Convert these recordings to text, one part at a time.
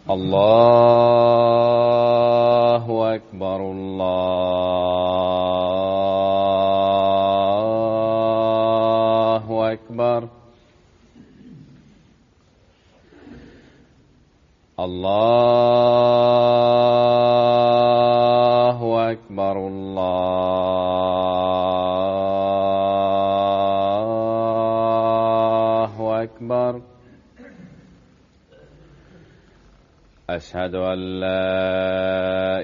الله أكبر الله أكبر الله أكبر الله أكبر. أشهد أن لا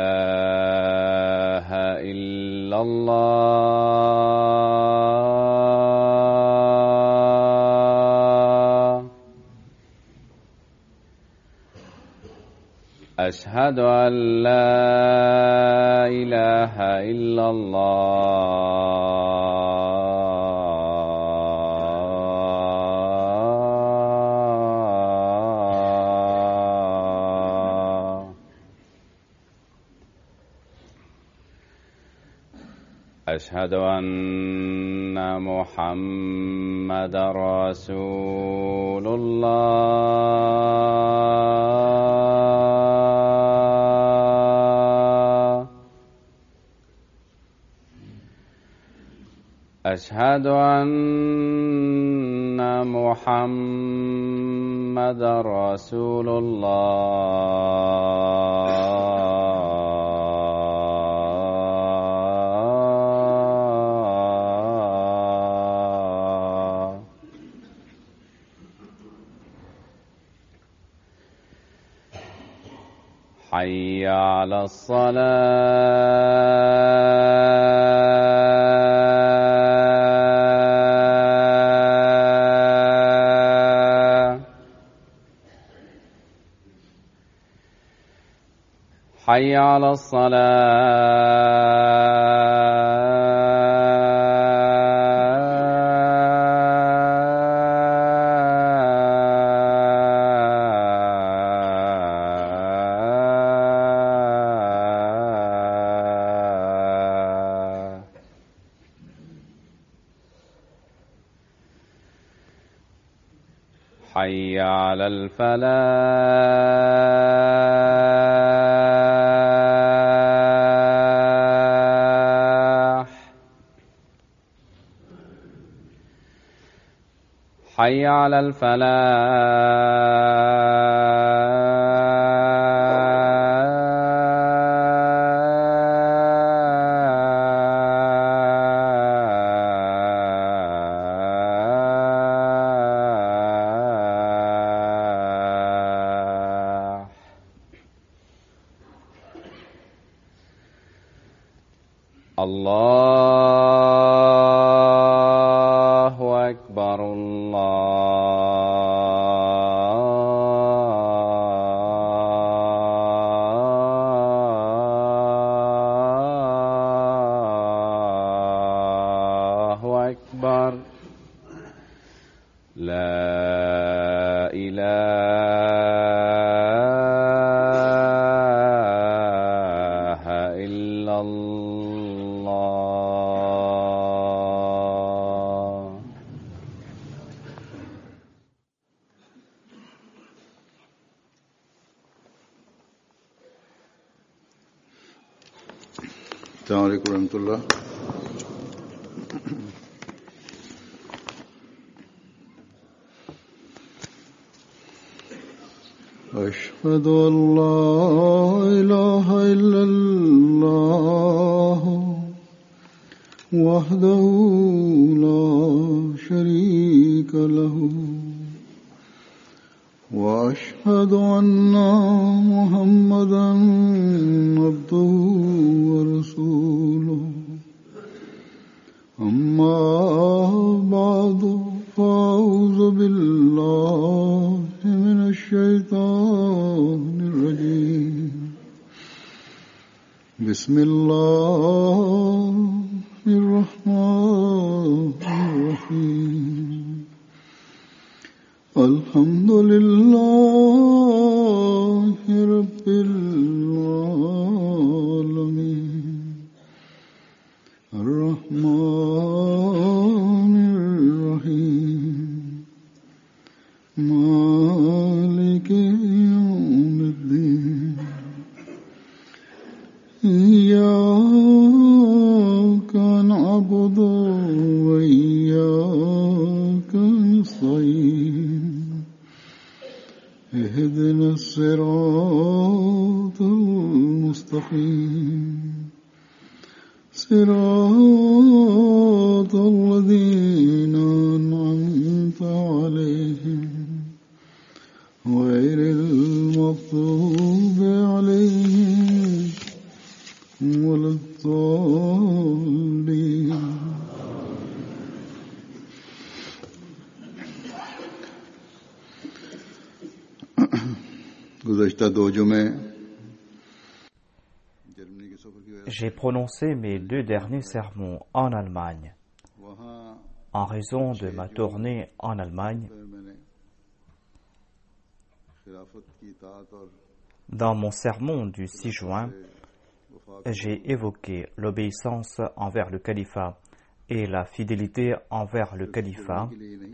إله إلا الله. أشهد أن لا إله إلا الله. أشهد أن محمدًا رسول الله. أشهد أن محمدًا رسول الله. حي على الصلاة. حي على الصلاة. حي على الفلاح. حي على الفلاح. الله أكبر الله أكبر. لا إله إلا الله. السلام عليكم ورحمة الله. أشهد أن لا إله إلا الله وحده لا شريك له وأشهد أن محمدًا عبده ورسوله. أما بعد فأعوذ بالله من الشيطان الرجيم. بسم الله الرحمن الرحيم. الحمد لله رب العالمين. الرحمن الرحيم. مالك يوم اهدنا الصراط المستقيم صراط الذين أنعمت عليهم غير المغضوب عليهم ولا الضالين. गुज़श्ता दो जुमे J'ai prononcé mes 2 derniers sermons en Allemagne. En raison de ma tournée en Allemagne, dans mon sermon du 6 juin, j'ai évoqué l'obéissance envers le califat et la fidélité envers le califat.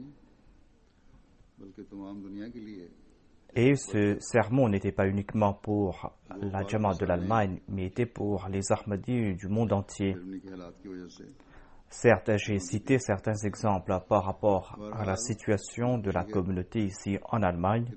Et ce sermon n'était pas uniquement pour la Jamaat de l'Allemagne, mais était pour les Ahmadis du monde entier. Certes, j'ai cité certains exemples par rapport à la situation de la communauté ici en Allemagne,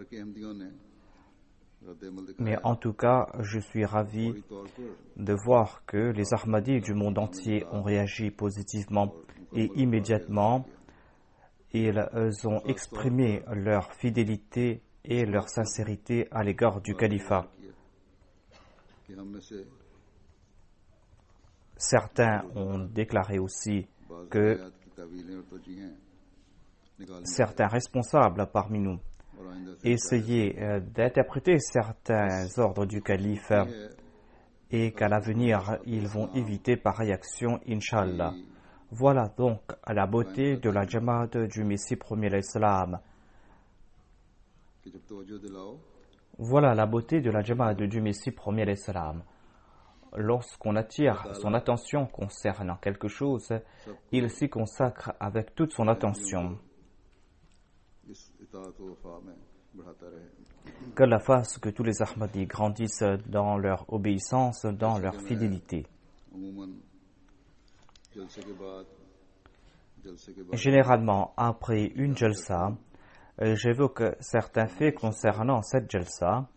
mais en tout cas, je suis ravi de voir que les Ahmadis du monde entier ont réagi positivement et immédiatement. Ils ont exprimé leur fidélité et leur sincérité à l'égard du califat. Certains ont déclaré aussi que certains responsables parmi nous essayaient d'interpréter certains ordres du calife et qu'à l'avenir, ils vont éviter pareille action, Inch'Allah. Voilà donc la beauté de la Jamaat du Messie premier l'Islam. Voilà la beauté de la Jamaat du Messie premier l'Islam. Lorsqu'on attire son attention concernant quelque chose, il s'y consacre avec toute son attention. Qu'Allah fasse que tous les Ahmadis grandissent dans leur obéissance, dans leur fidélité. Généralement, après une jalsa, j'évoque certains faits concernant cette jalsa.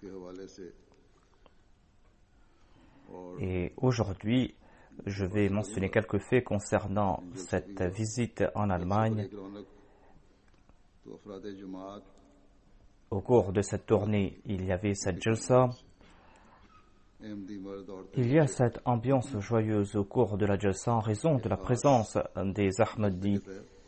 Et aujourd'hui, je vais mentionner quelques faits concernant cette visite en Allemagne. Au cours de cette tournée, il y avait cette jalsa. Il y a cette ambiance joyeuse au cours de la jalsa en raison de la présence des Ahmadis.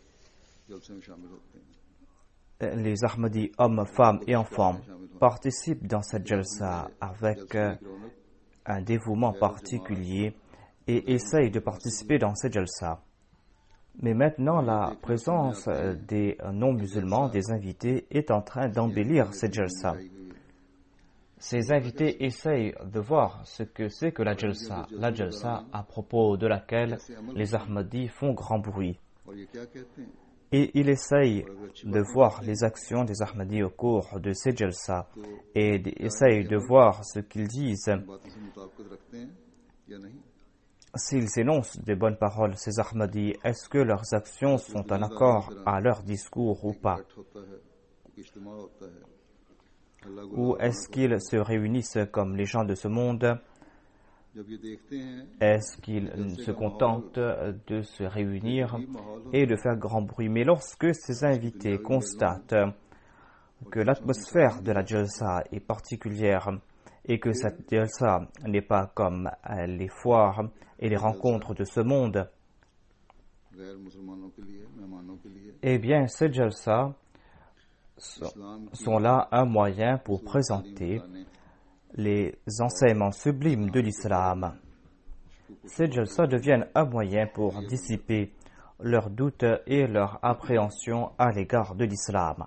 Les Ahmadis, hommes, femmes et enfants, participent dans cette jalsa avec un dévouement particulier et essayent de participer dans cette jalsa. Mais maintenant, la présence des non-musulmans, des invités, est en train d'embellir cette jalsa. Ces invités essayent de voir ce que c'est que la jalsa à propos de laquelle les Ahmadis font grand bruit. Et ils essayent de voir les actions des Ahmadis au cours de ces jalsa et essayent de voir ce qu'ils disent. S'ils énoncent des bonnes paroles, ces Ahmadis, est-ce que leurs actions sont en accord à leur discours ou pas? Ou est-ce qu'ils se réunissent comme les gens de ce monde? Est-ce qu'ils se contentent de se réunir et de faire grand bruit? Mais lorsque ces invités constatent que l'atmosphère de la jalsa est particulière et que cette jalsa n'est pas comme les foires et les rencontres de ce monde, eh bien ces jalsa sont là un moyen pour présenter les enseignements sublimes de l'islam. Ces jalsa deviennent un moyen pour dissiper leurs doutes et leur appréhension à l'égard de l'islam.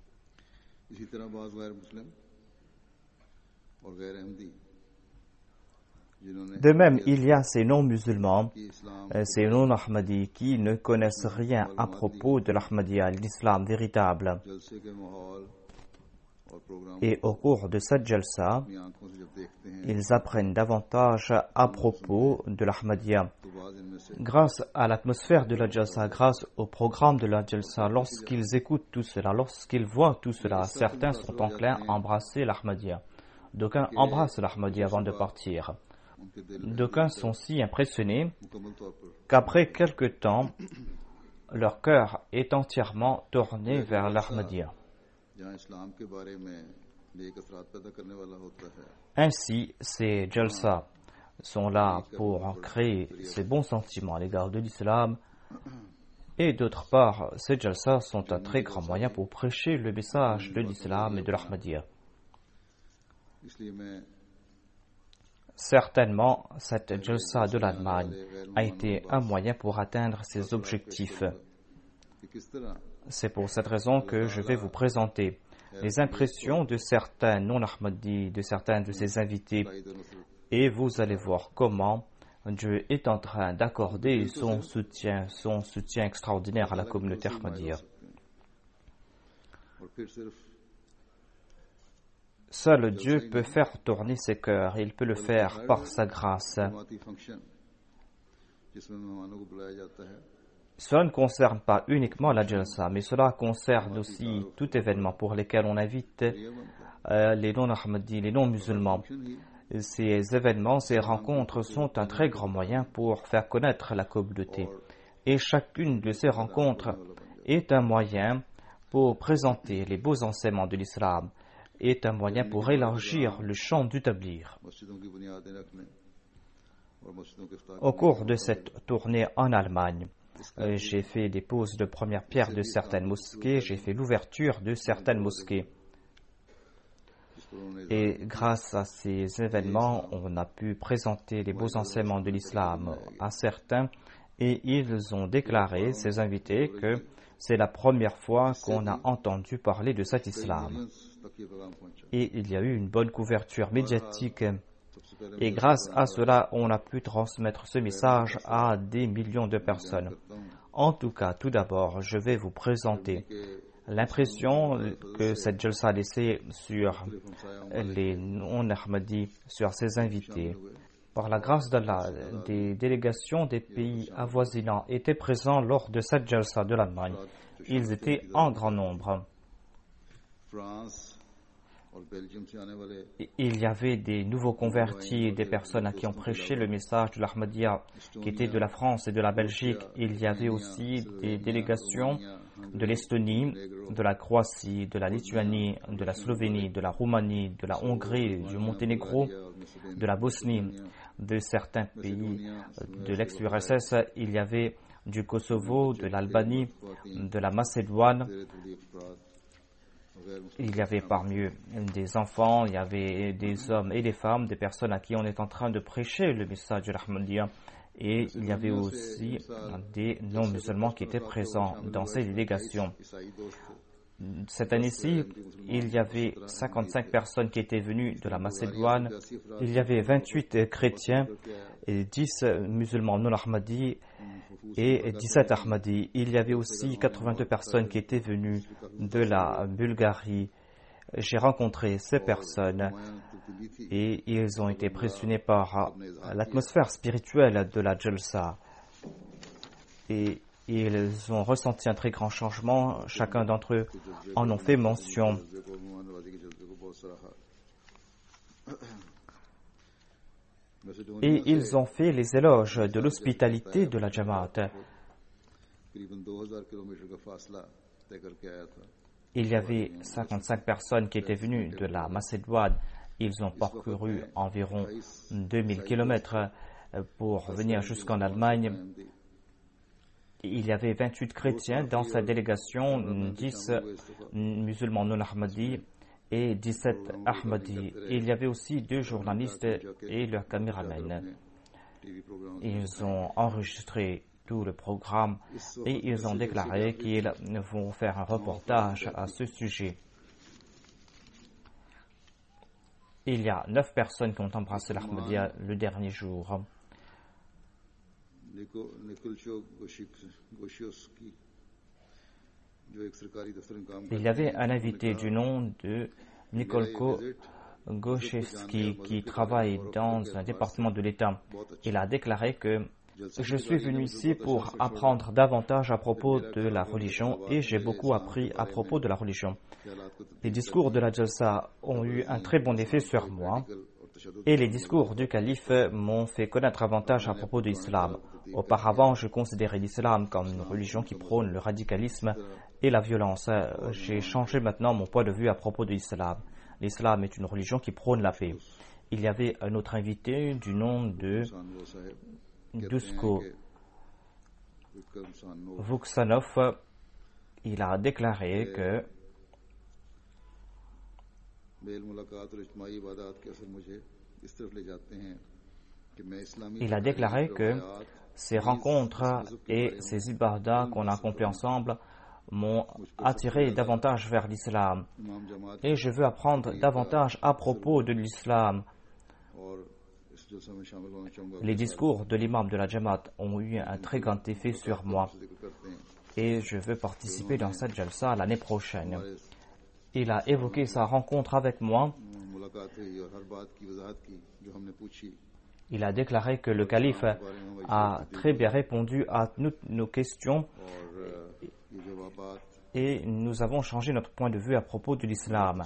De même, il y a ces non-musulmans, ces non-ahmadis qui ne connaissent rien à propos de l'ahmadiyya, l'islam véritable. और programme Et au cours de cette jalsa, अपनी आंखों से जब देखते हैं ils apprennent davantage à propos de l'Ahmadiyya. तो बाज इनमें से Grâce à l'atmosphère de la jalsa, grâce au programme de la jalsa, lorsqu'ils écoutent tout cela, lorsqu'ils voient tout cela, certains sont enclins à embrasser l'Ahmadiyya. D'aucuns embrassent l'Ahmadiyya avant de partir. उनके दिल D'aucuns sont si impressionnés मुकम्मल तौर पर qu'après quelque temps, leur cœur est entièrement tourné vers l'Ahmadiyya. जहाँ इस्लाम के बारे में नेक असरात पैदा करने वाला होता है Ainsi, ces jalsa sont là pour créer ces bons sentiments à l'égard de l'islam. Et d'autre part, ces jalsa sont un très grand moyen pour prêcher le message de l'islam et de l'Ahmadiyya. इसलिए मैं Certainement, cette jalsa de l'Allemagne a été un moyen pour atteindre ces objectifs. कि किस तरह C'est pour cette raison que je vais vous présenter les impressions de certains non-Ahmadis, de certains de ses invités, et vous allez voir comment Dieu est en train d'accorder son soutien extraordinaire à la communauté Ahmadiyya. और फिर सिर्फ Seul Dieu peut faire tourner ses cœurs, il peut le faire par sa grâce. जमाती फंक्शन जिसमें मेहमानों को बुलाया जाता है Cela ne concerne pas uniquement la jalsa, mais cela concerne aussi tout événement pour lequel on invite les non-Ahmadis, les non-musulmans. Ces événements, ces rencontres sont un très grand moyen pour faire connaître la communauté. Et chacune de ces rencontres est un moyen pour présenter les beaux enseignements de l'islam, est un moyen pour élargir le champ du tabligh. मस्जिदों की बुनियादें रखने और मस्जिदों के इफ्तार Au cours de cette tournée en Allemagne, j'ai fait des poses de première pierre de certaines mosquées, j'ai fait l'ouverture de certaines mosquées. जिस पर उन्होंने Et grâce à ces événements, on a pu présenter les beaux enseignements de l'islam à certains et ils ont déclaré, ces invités, que c'est la première fois qu'on a entendu parler de cet islam. तक ये पैगाम पहुंचा Et il y a eu une bonne couverture médiatique सबसे पहले et grâce à cela, on a pu transmettre ce message à des millions de personnes. En tout cas, tout d'abord, je vais vous présenter l'impression que cette jalsa a laissée sur les non-Ahmadis, sur ses invités. Par la grâce d'Allah, des délégations des pays avoisinants étaient présents lors de cette jalsa de l'Allemagne. Ils étaient en grand nombre. France और Belgium से आने वाले Il y avait des nouveaux convertis, des personnes à qui on prêchait le message de l'Ahmadiyya, qui étaient de la France et de la Belgique. Il y avait aussi des délégations de l'Estonie, de la Croatie, de la Lituanie, de la Slovénie, de la Roumanie, de la Hongrie, du Monténégro, de la Bosnie, de certains pays de l'ex-URSS. Il y avait du Kosovo, de l'Albanie, de la Macédoine. Il y avait parmi eux des enfants, il y avait des hommes et des femmes, des personnes à qui on est en train de prêcher le message de l'Ahmadiyya. Et il y avait aussi des non-musulmans qui étaient présents dans ces délégations. Cette année-ci, il y avait 55 personnes qui étaient venues de la Macédoine. Il y avait 28 chrétiens et 10 musulmans non-Ahmadis et 17 Ahmadis. Il y avait aussi 82 personnes qui étaient venues de la Bulgarie. J'ai rencontré ces personnes et ils ont été impressionnés par l'atmosphère spirituelle de la Jalsa. Et ils ont ressenti un très grand changement. Chacun d'entre eux en ont fait mention. Et ils ont fait les éloges de l'hospitalité de la Jamaat. Il y avait 55 personnes qui étaient venues de la Macédoine. Ils ont parcouru environ 2000 km pour venir jusqu'en Allemagne. Il y avait 28 chrétiens dans sa délégation, 10 musulmans non-Ahmadis et 17 Ahmadis. Il y avait aussi 2 journalistes et leurs caméramans. Ils ont enregistré tout le programme et ils ont déclaré qu'ils vont faire un reportage à ce sujet. Il y a 9 personnes qui ont embrassé l'Ahmadiyya le dernier jour. Il y avait un invité du nom de Nikolko Gochevski, qui travaille dans un département de l'État. Il a déclaré que je suis venu ici pour apprendre davantage à propos de la religion et j'ai beaucoup appris à propos de la religion. Les discours de la Jalsa ont eu un très bon effet sur moi et les discours du calife m'ont fait connaître davantage à propos de l'islam. Auparavant, je considérais l'islam comme une religion qui prône le radicalisme et la violence. J'ai changé maintenant mon point de vue à propos de l'islam. L'islam est une religion qui prône la paix. Il y avait un autre invité du nom de Dusko Vuksanov. Il a déclaré que ces rencontres et ces ibadah qu'on a accomplis ensemble m'ont attiré davantage vers l'islam et je veux apprendre davantage à propos de l'islam. Les discours de l'imam de la Jamaat ont eu un très grand effet sur moi et je veux participer dans cette jalsa l'année prochaine. Il a évoqué sa rencontre avec moi. Il a déclaré que le calife a très bien répondu à nos questions et nous avons changé notre point de vue à propos de l'islam.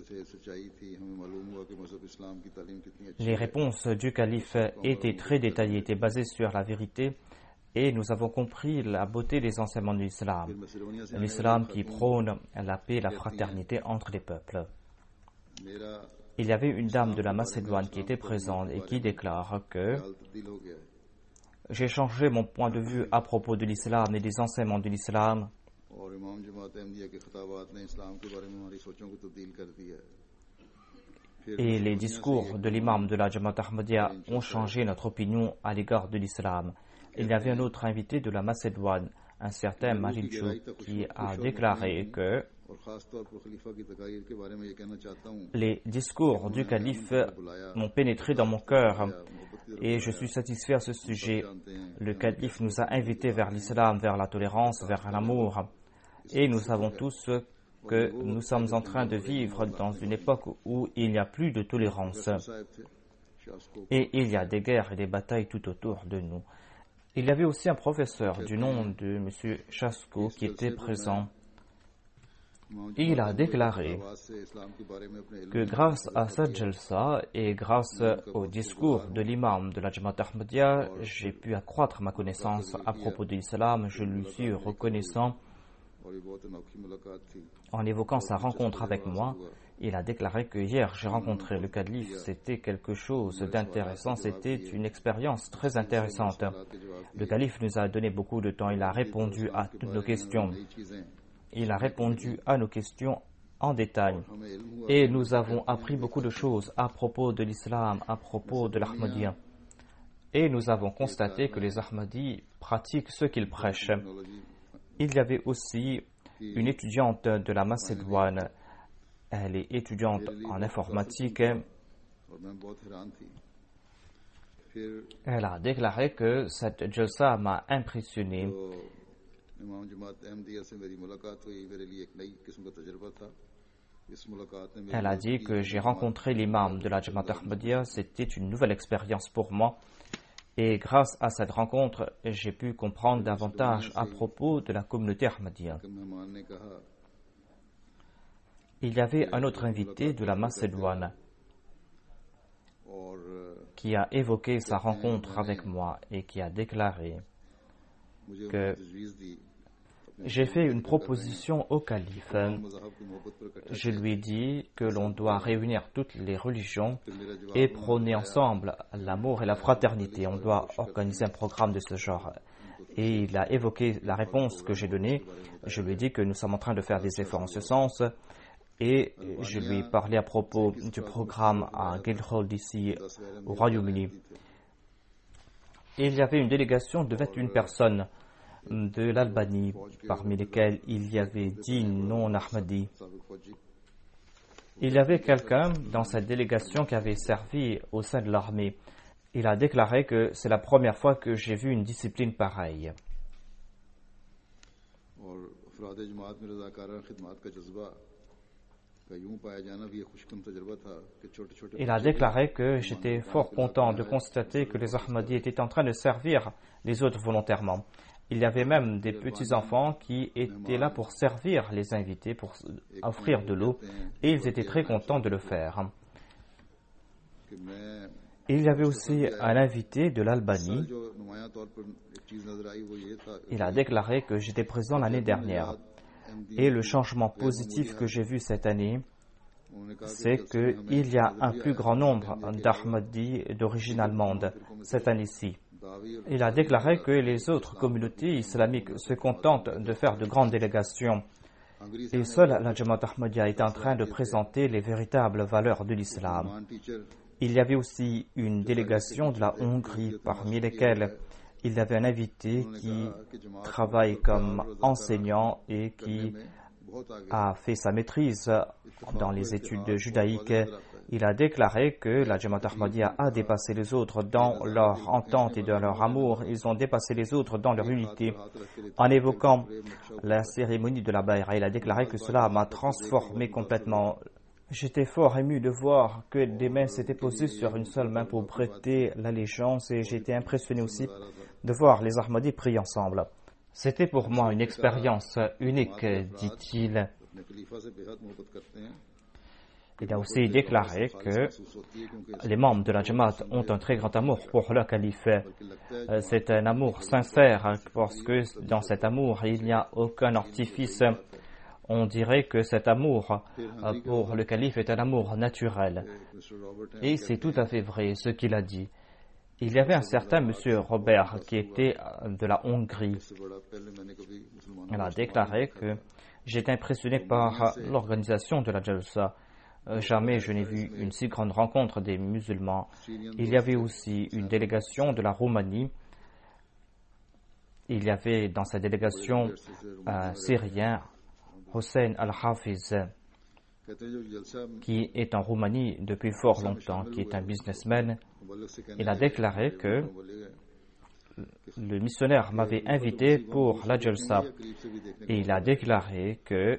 Les réponses du calife étaient très détaillées, étaient basées sur la vérité et nous avons compris la beauté des enseignements de l'islam. L'islam qui prône la paix et la fraternité entre les peuples. Il y avait une dame de la Macédoine qui était présente et qui déclare que j'ai changé mon point de vue à propos de l'islam et des enseignements de l'islam. Et les discours de l'imam de la Jamaat Ahmadiyya ont changé notre opinion à l'égard de l'islam. Il y avait un autre invité de la Macédoine, un certain Marilchuk, qui a déclaré que les discours du calife m'ont pénétré dans mon cœur et je suis satisfait à ce sujet. Le calife nous a invités vers l'islam, vers la tolérance, vers l'amour. Et nous savons tous que nous sommes en train de vivre dans une époque où il n'y a plus de tolérance. Et il y a des guerres et des batailles tout autour de nous. Il y avait aussi un professeur du nom de M. Chasko qui était présent. Il a déclaré que grâce à cette jalsa et grâce au discours de l'imam de la Jamaat Ahmadiyya, j'ai pu accroître ma connaissance à propos de l'islam. Je lui suis reconnaissant. En évoquant sa rencontre avec moi, il a déclaré que hier j'ai rencontré le calife, c'était quelque chose d'intéressant, c'était une expérience très intéressante. Le calife nous a donné beaucoup de temps, il a répondu à toutes nos questions. Il a répondu à nos questions en détail. Et nous avons appris beaucoup de choses à propos de l'islam, à propos de l'Ahmadiyya. Et nous avons constaté que les Ahmadis pratiquent ce qu'ils prêchent. Il y avait aussi une étudiante de la Macédoine. Elle est étudiante en informatique. Elle a déclaré que cette jalsa m'a impressionné. Elle a dit que j'ai rencontré l'imam de la Jamaat Ahmadiyya, c'était une nouvelle expérience pour moi. Et grâce à cette rencontre, j'ai pu comprendre davantage à propos de la communauté Ahmadiyya. Il y avait un autre invité de la Macédoine qui a évoqué sa rencontre avec moi et qui a déclaré que j'ai fait une proposition au calife. Je lui ai dit que l'on doit réunir toutes les religions et prôner ensemble l'amour et la fraternité. On doit organiser un programme de ce genre. Et il a évoqué la réponse que j'ai donnée. Je lui ai dit que nous sommes en train de faire des efforts en ce sens. Et je lui ai parlé à propos du programme à Guildhall ici au Royaume-Uni. Et il y avait une délégation de 21 personnes de l'Albanie, parmi lesquels il y avait 10 non-Ahmadis. Il y avait quelqu'un dans cette délégation qui avait servi au sein de l'armée. Il a déclaré que c'est la première fois que j'ai vu une discipline pareille. Il a déclaré que j'étais fort content de constater que les Ahmadis étaient en train de servir les autres volontairement. Il y avait même des petits-enfants qui étaient là pour servir les invités, pour offrir de l'eau, et ils étaient très contents de le faire. Il y avait aussi un invité de l'Albanie. Il a déclaré que j'étais présent l'année dernière. Et le changement positif que j'ai vu cette année, c'est qu'il y a un plus grand nombre d'Ahmadis d'origine allemande cette année-ci. Il a déclaré que les autres communautés islamiques se contentent de faire de grandes délégations. Et seule la Jamaat Ahmadiyya est en train de présenter les véritables valeurs de l'islam. Il y avait aussi une délégation de la Hongrie, parmi lesquelles il y avait un invité qui travaille comme enseignant et qui a fait sa maîtrise dans les études judaïques. Il a déclaré que la Jamaat Ahmadiyya a dépassé les autres dans leur entente et dans leur amour. Ils ont dépassé les autres dans leur unité. En évoquant la cérémonie de la Bayra, il a déclaré que cela m'a transformé complètement. J'étais fort ému de voir que des mains s'étaient posées sur une seule main pour prêter l'allégeance et j'étais impressionné aussi de voir les Ahmadis prier ensemble. C'était pour moi une expérience unique, dit-il. Il a aussi déclaré que les membres de la Jamaat ont un très grand amour pour le calife. C'est un amour sincère parce que dans cet amour, il n'y a aucun artifice. On dirait que cet amour pour le calife est un amour naturel. Et c'est tout à fait vrai ce qu'il a dit. Il y avait un certain monsieur Robert qui était de la Hongrie. Il a déclaré que j'étais impressionné par l'organisation de la Jalsa. Jamais je n'ai vu une si grande rencontre des musulmans. Il y avait aussi une délégation de la Roumanie. Il y avait dans cette délégation un Syrien, Hossein Al-Hafiz, qui est en Roumanie depuis fort longtemps, qui est un businessman. Il a déclaré que le missionnaire m'avait invité pour la Jalsa et il a déclaré que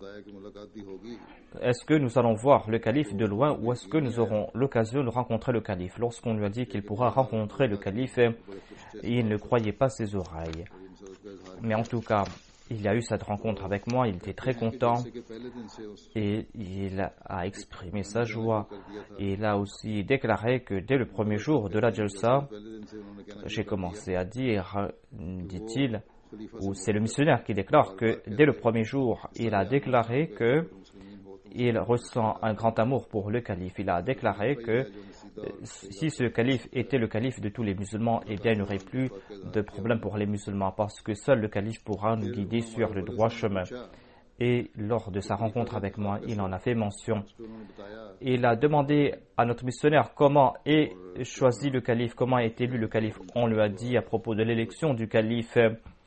est-ce que nous allons voir le calife de loin ou est-ce que nous aurons l'occasion de rencontrer le calife. Lorsqu'on lui a dit qu'il pourra rencontrer le calife, il ne croyait pas ses oreilles. Mais en tout cas, il y a eu cette rencontre avec moi, il était très content et il a exprimé sa joie. Et il a aussi déclaré que dès le premier jour de la Jalsa, j'ai commencé à dire, dit-il, ou c'est le missionnaire qui déclare que dès le premier jour, il a déclaré que il ressent un grand amour pour le calife. Il a déclaré que si ce calife était le calife de tous les musulmans, eh bien il n'y aurait plus de problème pour les musulmans parce que seul le calife pourra nous guider sur le droit chemin. Et lors de sa rencontre avec moi, il en a fait mention. Il a demandé à notre missionnaire comment est choisi le calife, comment est élu le calife. On lui a dit à propos de l'élection du calife,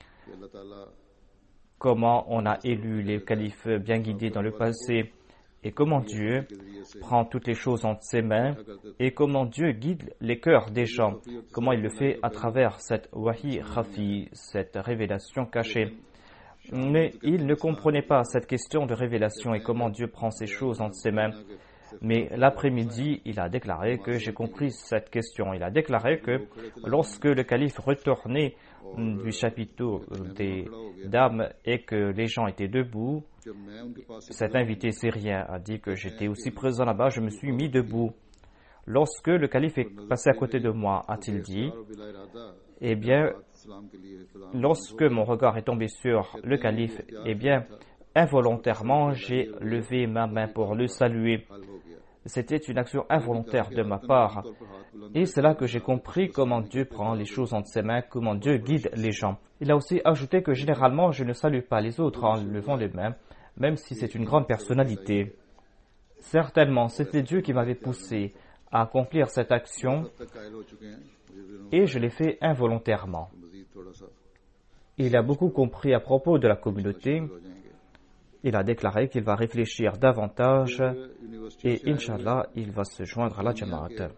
comment on a élu les califes bien guidés dans le passé et comment Dieu prend toutes les choses entre ses mains et comment Dieu guide les cœurs des gens, comment il le fait à travers cette wahi khafi, cette révélation cachée. Mais il ne comprenait pas cette question de révélation et comment Dieu prend ces choses entre ses mains. Mais l'après-midi, il a déclaré que j'ai compris cette question. Il a déclaré que lorsque le calife retournait du chapiteau des dames et que les gens étaient debout, cet invité syrien a dit que j'étais aussi présent là-bas, je me suis mis debout. Lorsque le calife est passé à côté de moi, a-t-il dit, eh bien, lorsque mon regard est tombé sur le calife, eh bien, involontairement, j'ai levé ma main pour le saluer. C'était une action involontaire de ma part. Et c'est là que j'ai compris comment Dieu prend les choses entre ses mains, comment Dieu guide les gens. Il a aussi ajouté que généralement, je ne salue pas les autres en levant les mains, même si c'est une grande personnalité. Certainement, c'était Dieu qui m'avait poussé à accomplir cette action et je l'ai fait involontairement. Il a beaucoup compris à propos de la communauté. Il a déclaré qu'il va réfléchir davantage et Inch'Allah, il va se joindre à la Jamaat.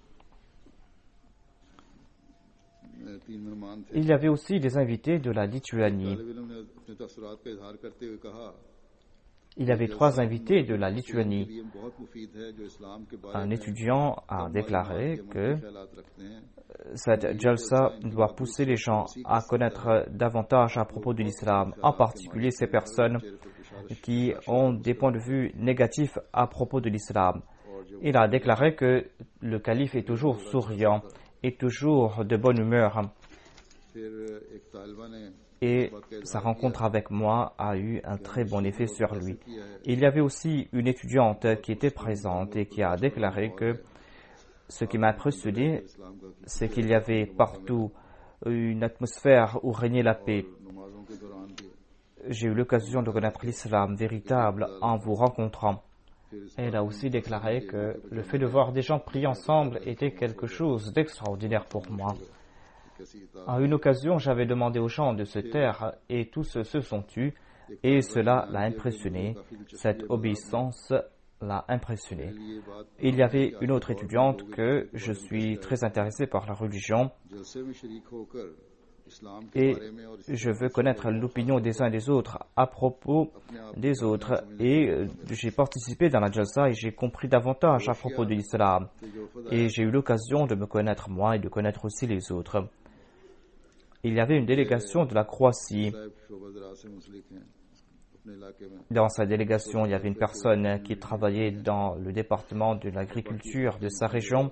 Il y avait aussi des invités de la Lituanie. Il y avait 3 invités de la Lituanie. Un étudiant a déclaré que cette jalsa doit pousser les gens à connaître davantage à propos de l'islam, en particulier ces personnes qui ont des points de vue négatifs à propos de l'islam. Il a déclaré que le calife est toujours souriant et toujours de bonne humeur. Et sa rencontre avec moi a eu un très bon effet sur lui. Il y avait aussi une étudiante qui était présente et qui a déclaré que ce qui m'a impressionné, c'est qu'il y avait partout une atmosphère où régnait la paix. J'ai eu l'occasion de connaître l'islam véritable en vous rencontrant. Elle a aussi déclaré que le fait de voir des gens prier ensemble était quelque chose d'extraordinaire pour moi. À une occasion, j'avais demandé aux gens de se taire et tous se sont tus et cela l'a impressionné. Cette obéissance l'a impressionné. Il y avait une autre étudiante que je suis très intéressé par la religion et je veux connaître l'opinion des uns et des autres à propos des autres. Et j'ai participé dans la jalsa et j'ai compris davantage à propos de l'islam. Et j'ai eu l'occasion de me connaître moi et de connaître aussi les autres. Il y avait une délégation de la Croatie. Dans sa délégation, il y avait une personne qui travaillait dans le département de l'agriculture de sa région.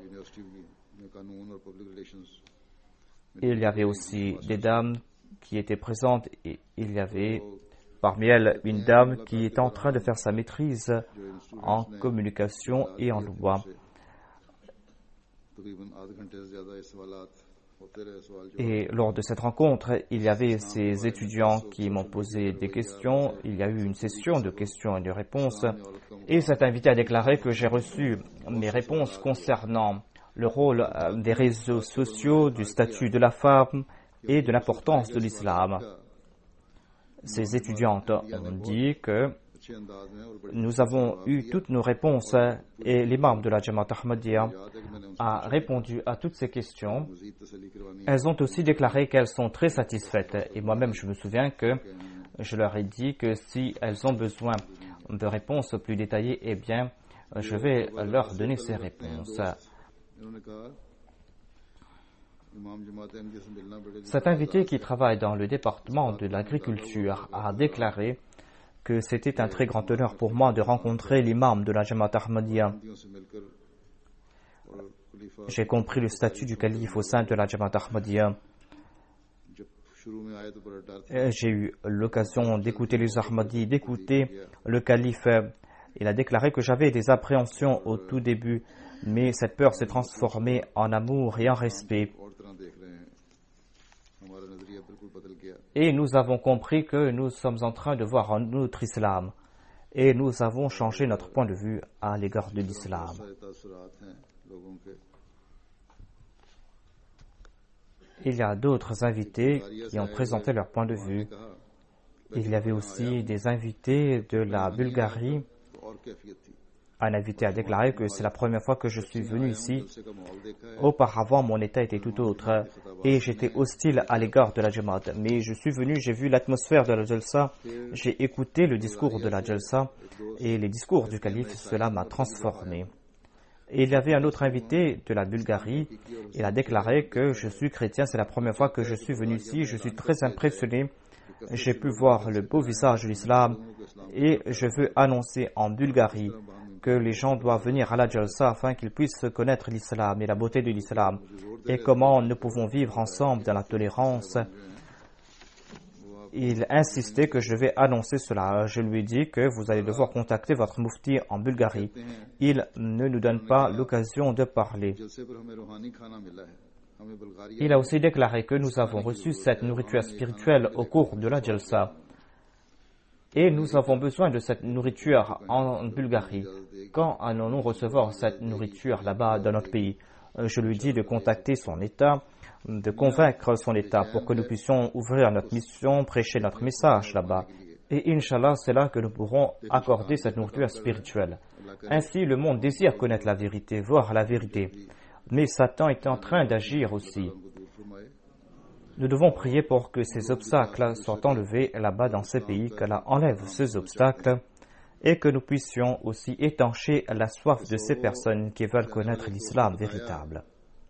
Il y avait aussi des dames qui étaient présentes et il y avait parmi elles une dame qui était en train de faire sa maîtrise en communication et en loi. Et lors de cette rencontre, il y avait ces étudiants qui m'ont posé des questions. Il y a eu une session de questions et de réponses. Et cet invité a déclaré que j'ai reçu mes réponses concernant le rôle des réseaux sociaux, du statut de la femme et de l'importance de l'islam. Ces étudiantes ont dit que nous avons eu toutes nos réponses et l'imam de la Jamaat Ahmadiyya a répondu à toutes ces questions. Elles ont aussi déclaré qu'elles sont très satisfaites et moi-même je me souviens que je leur ai dit que si elles ont besoin de réponses plus détaillées, eh bien je vais leur donner ces réponses. Cet invité qui travaille dans le département de l'agriculture a déclaré que c'était un très grand honneur pour moi de rencontrer l'imam de la Jamaat Ahmadiyya. J'ai compris le statut du calife au sein de la Jamaat Ahmadiyya. J'ai eu l'occasion d'écouter les Ahmadis, d'écouter le calife. Il a déclaré que j'avais des appréhensions au tout début, mais cette peur s'est transformée en amour et en respect. Et nous avons compris que nous sommes en train de voir un autre islam. Et nous avons changé notre point de vue à l'égard de l'islam. Il y a d'autres invités qui ont présenté leur point de vue. Il y avait aussi des invités de la Bulgarie. Un invité a déclaré que c'est la première fois que je suis venu ici. Auparavant, mon état était tout autre et j'étais hostile à l'égard de la Jamaat. Mais je suis venu, j'ai vu l'atmosphère de la Jalsa, j'ai écouté le discours de la Jalsa et les discours du calife, cela m'a transformé. Et il y avait un autre invité de la Bulgarie. Il a déclaré que je suis chrétien, c'est la première fois que je suis venu ici, je suis très impressionné. J'ai pu voir le beau visage de l'islam et je veux annoncer en Bulgarie que les gens doivent venir à la Jalsa afin qu'ils puissent connaître l'islam et la beauté de l'islam et comment nous pouvons vivre ensemble dans la tolérance. Il insistait que je vais annoncer cela. Je lui ai dit que vous allez devoir contacter votre mufti en Bulgarie. Il ne nous donne pas l'occasion de parler. Il a aussi déclaré que nous avons reçu cette nourriture spirituelle au cours de la Jalsa. Et nous avons besoin de cette nourriture en Bulgarie. Quand allons-nous recevoir cette nourriture là-bas dans notre pays? Je lui dis de contacter son État, de convaincre son État pour que nous puissions ouvrir notre mission, prêcher notre message là-bas. Et Inch'Allah, c'est là que nous pourrons accorder cette nourriture spirituelle. Ainsi, le monde désire connaître la vérité, voir la vérité. Mais Satan est en train d'agir aussi. Nous devons prier pour que ces obstacles soient enlevés là-bas dans ces pays, qu'Allah enlève ces obstacles et que nous puissions aussi étancher la soif de ces personnes qui veulent connaître l'islam véritable.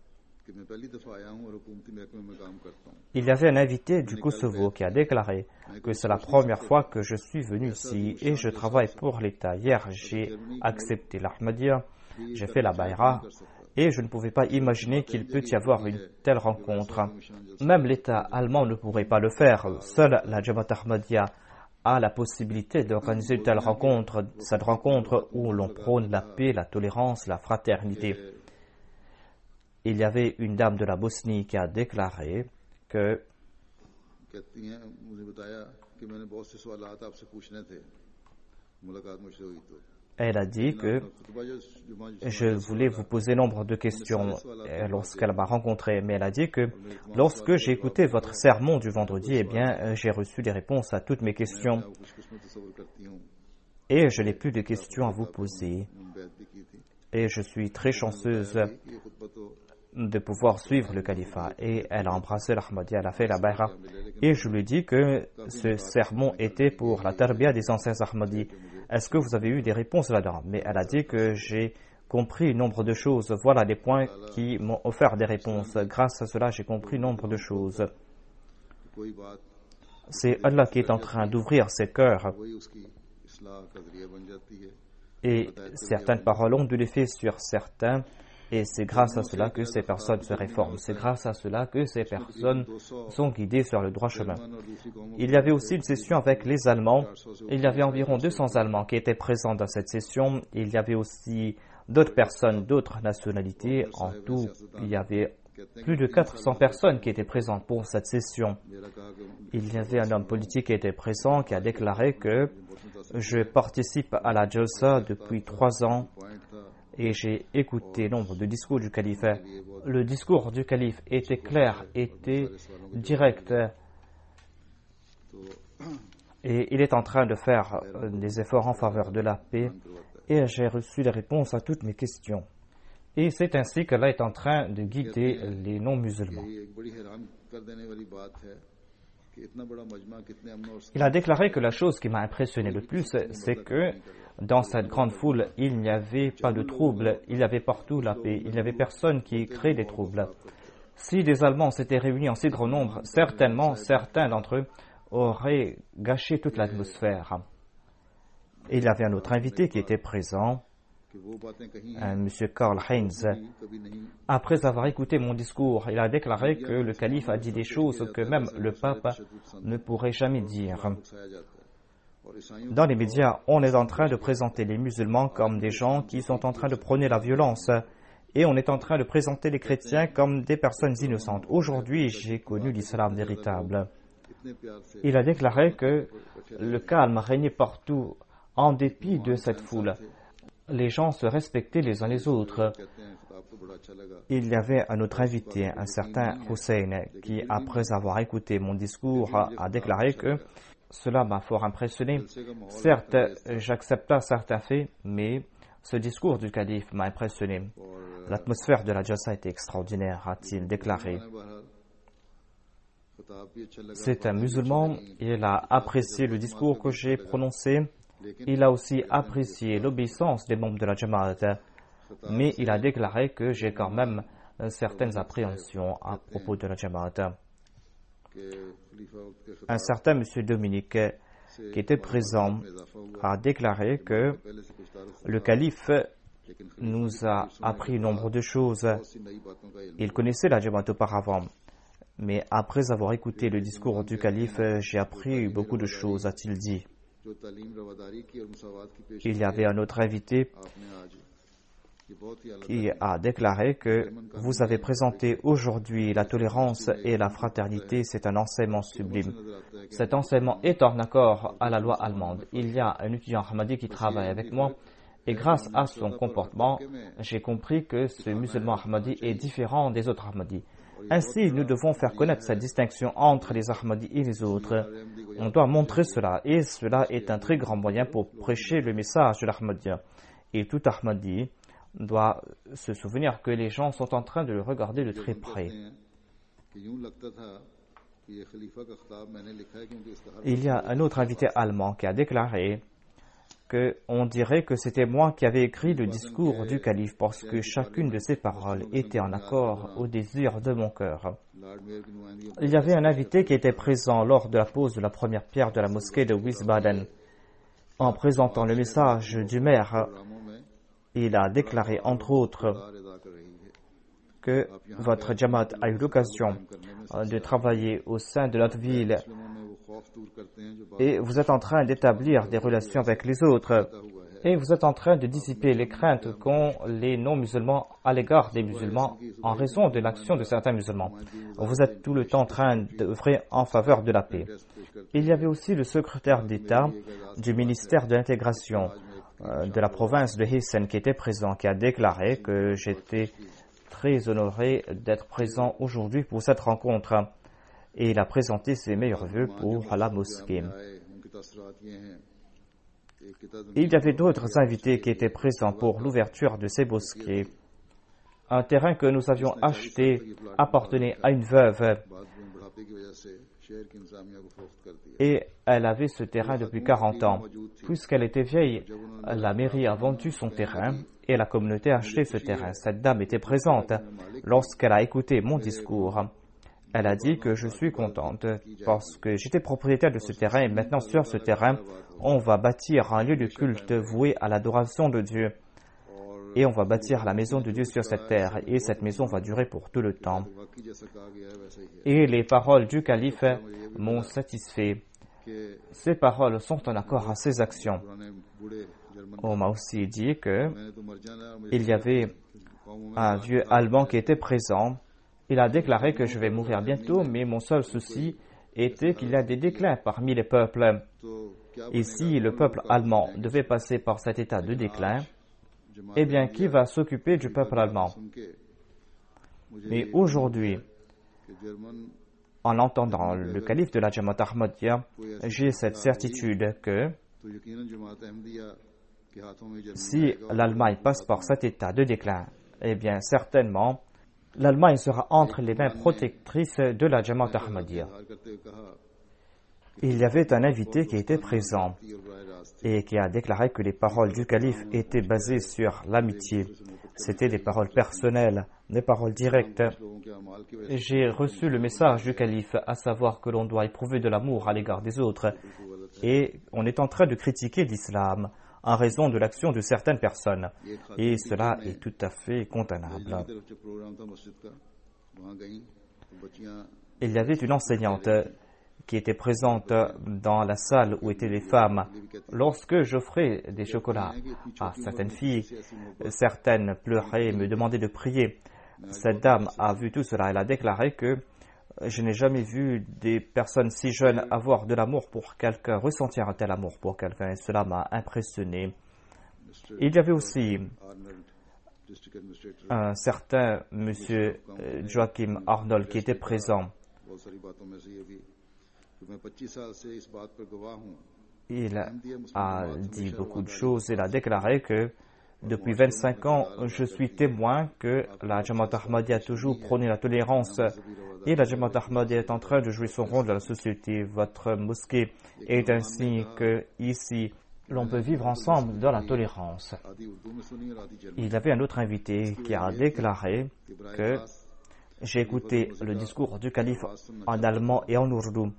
Il y avait un invité du Kosovo qui a déclaré que c'est la première fois que je suis venu ici et je travaille pour l'État. Hier, j'ai accepté l'Ahmadiyya, j'ai fait la Bayra et je ne pouvais pas imaginer qu'il peut y avoir une telle rencontre. Même l'État allemand ne pourrait pas le faire. Seule la Jamaat Ahmadiyya a la possibilité d'organiser une telle rencontre, cette rencontre où l'on prône la paix, la tolérance, la fraternité. Il y avait une dame de la Bosnie qui a déclaré que elle a dit que je voulais vous poser nombre de questions lorsqu'elle m'a rencontré, mais elle a dit que lorsque j'ai écouté votre sermon du vendredi, eh bien, j'ai reçu des réponses à toutes mes questions et je n'ai plus de questions à vous poser. Et je suis très chanceuse de pouvoir suivre le califat. Et elle a embrassé l'Ahmadiyya, elle a fait la Bayra. Et je lui ai dit que ce sermon était pour la tarbiya des anciens Ahmadis. Est-ce que vous avez eu des réponses là-dedans? Mais elle a dit que j'ai compris nombre de choses. Voilà les points qui m'ont offert des réponses. Grâce à cela, j'ai compris nombre de choses. C'est Allah qui est en train d'ouvrir ses cœurs. Et certaines paroles ont de l'effet sur certains. Et c'est grâce à cela que ces personnes se réforment. C'est grâce à cela que ces personnes sont guidées sur le droit chemin. Il y avait aussi une session avec les Allemands. Il y avait environ 200 Allemands qui étaient présents dans cette session. Il y avait aussi d'autres personnes, d'autres nationalités. En tout, il y avait plus de 400 personnes qui étaient présentes pour cette session. Il y avait un homme politique qui était présent, qui a déclaré que je participe à la Jalsa depuis 3 ans. Et j'ai écouté nombre de discours du calife. Le discours du calife était clair, était direct. Et il est en train de faire des efforts en faveur de la paix. Et j'ai reçu les réponses à toutes mes questions. Et c'est ainsi qu'Allah est en train de guider les non-musulmans. Il a déclaré que la chose qui m'a impressionné le plus, c'est que dans cette grande foule, il n'y avait pas de trouble, il y avait partout la paix, il n'y avait personne qui crée des troubles. Si des Allemands s'étaient réunis en si grand nombre, certainement certains d'entre eux auraient gâché toute l'atmosphère. Il y avait un autre invité qui était présent, M. Karl-Heinz. Après avoir écouté mon discours, il a déclaré que le calife a dit des choses que même le pape ne pourrait jamais dire. Dans les médias, on est en train de présenter les musulmans comme des gens qui sont en train de prôner la violence et on est en train de présenter les chrétiens comme des personnes innocentes. Aujourd'hui, j'ai connu l'islam véritable. Il a déclaré que le calme régnait partout en dépit de cette foule. Les gens se respectaient les uns les autres. Il y avait un autre invité, un certain Hussein, qui, après avoir écouté mon discours, a déclaré que cela m'a fort impressionné. Certes, j'acceptais certains faits, mais ce discours du calife m'a impressionné. L'atmosphère de la Jalsa était extraordinaire, a-t-il déclaré. C'est un musulman, il a apprécié le discours que j'ai prononcé. Il a aussi apprécié l'obéissance des membres de la Jamaat, mais il a déclaré que j'ai quand même certaines appréhensions à propos de la Jamaat. Un certain M. Dominique, qui était présent, a déclaré que le calife nous a appris nombre de choses. Il connaissait la Jamaat auparavant, mais après avoir écouté le discours du calife, j'ai appris beaucoup de choses, a-t-il dit. Il y avait un autre invité qui a déclaré que vous avez présenté aujourd'hui la tolérance et la fraternité, c'est un enseignement sublime. Cet enseignement est en accord à la loi allemande. Il y a un étudiant ahmadi qui travaille avec moi et grâce à son comportement, j'ai compris que ce musulman ahmadi est différent des autres ahmadis. Ainsi, nous devons faire connaître cette distinction entre les ahmadis et les autres. On doit montrer cela et cela est un très grand moyen pour prêcher le message de l'ahmadiyya. Et tout ahmadi doit se souvenir que les gens sont en train de le regarder de très près. Il y a un autre invité allemand qui a déclaré qu'on dirait que c'était moi qui avais écrit le discours du calife parce que chacune de ces paroles était en accord au désir de mon cœur. Il y avait un invité qui était présent lors de la pose de la première pierre de la mosquée de Wiesbaden. En présentant le message du maire, il a déclaré entre autres que votre Jamaat a eu l'occasion de travailler au sein de notre ville et vous êtes en train d'établir des relations avec les autres et vous êtes en train de dissiper les craintes qu'ont les non-musulmans à l'égard des musulmans en raison de l'action de certains musulmans. Vous êtes tout le temps en train d'œuvrer en faveur de la paix. Il y avait aussi le secrétaire d'État du ministère de l'intégration de la province de Hessen qui était présent, qui a déclaré que j'étais très honoré d'être présent aujourd'hui pour cette rencontre et il a présenté ses meilleurs vœux pour la mosquée. Il y avait d'autres invités qui étaient présents pour l'ouverture de ces mosquées. Un terrain que nous avions acheté appartenait à une veuve et elle avait ce terrain depuis 40 ans. Puisqu'elle était vieille, la mairie a vendu son terrain et la communauté a acheté ce terrain. Cette dame était présente lorsqu'elle a écouté mon discours. Elle a dit que je suis contente parce que j'étais propriétaire de ce terrain et maintenant sur ce terrain, on va bâtir un lieu de culte voué à l'adoration de Dieu. Et on va bâtir la maison de Dieu sur cette terre et cette maison va durer pour tout le temps. Et les paroles du calife m'ont satisfait. Ces paroles sont en accord à ses actions. On m'a aussi dit qu'il y avait un vieux allemand qui était présent. Il a déclaré que je vais mourir bientôt, mais mon seul souci était qu'il y a des déclins parmi les peuples. Et si le peuple allemand devait passer par cet état de déclin, eh bien, qui va s'occuper du peuple allemand? Mais aujourd'hui, en entendant le calife de la Jamaat Ahmadiyya, j'ai cette certitude que si l'Allemagne passe par cet état de déclin, eh bien, certainement, l'Allemagne sera entre les mains protectrices de la Jamaat Ahmadiyya. Il y avait un invité qui était présent et qui a déclaré que les paroles du calife étaient basées sur l'amitié. C'était des paroles personnelles, des paroles directes. J'ai reçu le message du calife, à savoir que l'on doit éprouver de l'amour à l'égard des autres. Et on est en train de critiquer l'islam en raison de l'action de certaines personnes. Et cela est tout à fait condamnable. Il y avait une enseignante qui était présente dans la salle où étaient les femmes. Lorsque j'offrais des chocolats à certaines filles, certaines pleuraient et me demandaient de prier. Cette dame a vu tout cela. Elle a déclaré que je n'ai jamais vu des personnes si jeunes avoir de l'amour pour quelqu'un, ressentir un tel amour pour quelqu'un, et cela m'a impressionné. Il y avait aussi un certain monsieur Joachim Arnold qui était présent. Il a dit beaucoup de choses. Il a déclaré que depuis 25 ans, je suis témoin que la Jamaat Ahmadiyya a toujours prôné la tolérance et la Jamaat Ahmadiyya est en train de jouer son rôle dans la société. Votre mosquée est un signe que ici, l'on peut vivre ensemble dans la tolérance. Il y avait un autre invité qui a déclaré que j'ai écouté le discours du calife en allemand et en ourdou.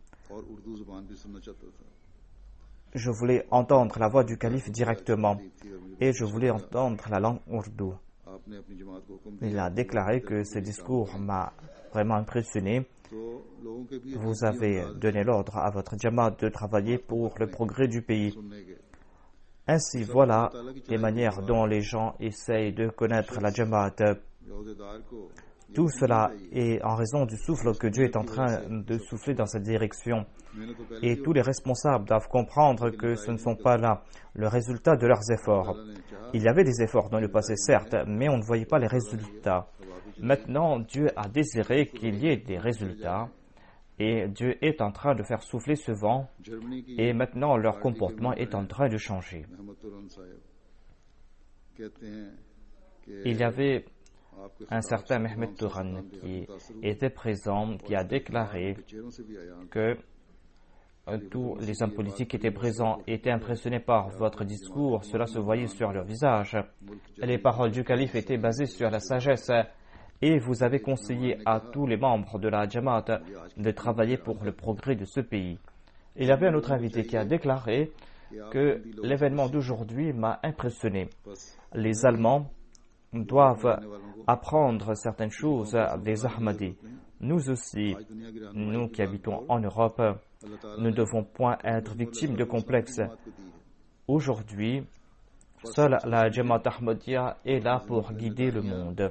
Je voulais entendre la voix du calife directement et je voulais entendre la langue ourdou. Il a déclaré que ce discours m'a vraiment impressionné. Vous avez donné l'ordre à votre Jamaat de travailler pour le progrès du pays. Ainsi, voilà les manières dont les gens essayent de connaître la Jamaat. Tout cela est en raison du souffle que Dieu est en train de souffler dans cette direction. Et tous les responsables doivent comprendre que ce ne sont pas là le résultat de leurs efforts. Il y avait des efforts dans le passé, certes, mais on ne voyait pas les résultats. Maintenant, Dieu a désiré qu'il y ait des résultats et Dieu est en train de faire souffler ce vent et maintenant leur comportement est en train de changer. Il y avait un certain Mehmet Touran qui était présent, qui a déclaré que tous les hommes politiques qui étaient présents étaient impressionnés par votre discours. Cela se voyait sur leur visage. Les paroles du calife étaient basées sur la sagesse et vous avez conseillé à tous les membres de la Jamaat de travailler pour le progrès de ce pays. Il y avait un autre invité qui a déclaré que l'événement d'aujourd'hui m'a impressionné. Les Allemands doivent apprendre certaines choses des Ahmadis. Nous aussi, nous qui habitons en Europe, nous ne devons point être victimes de complexes. Aujourd'hui, seule la Jamaat Ahmadiyya est là pour guider le monde.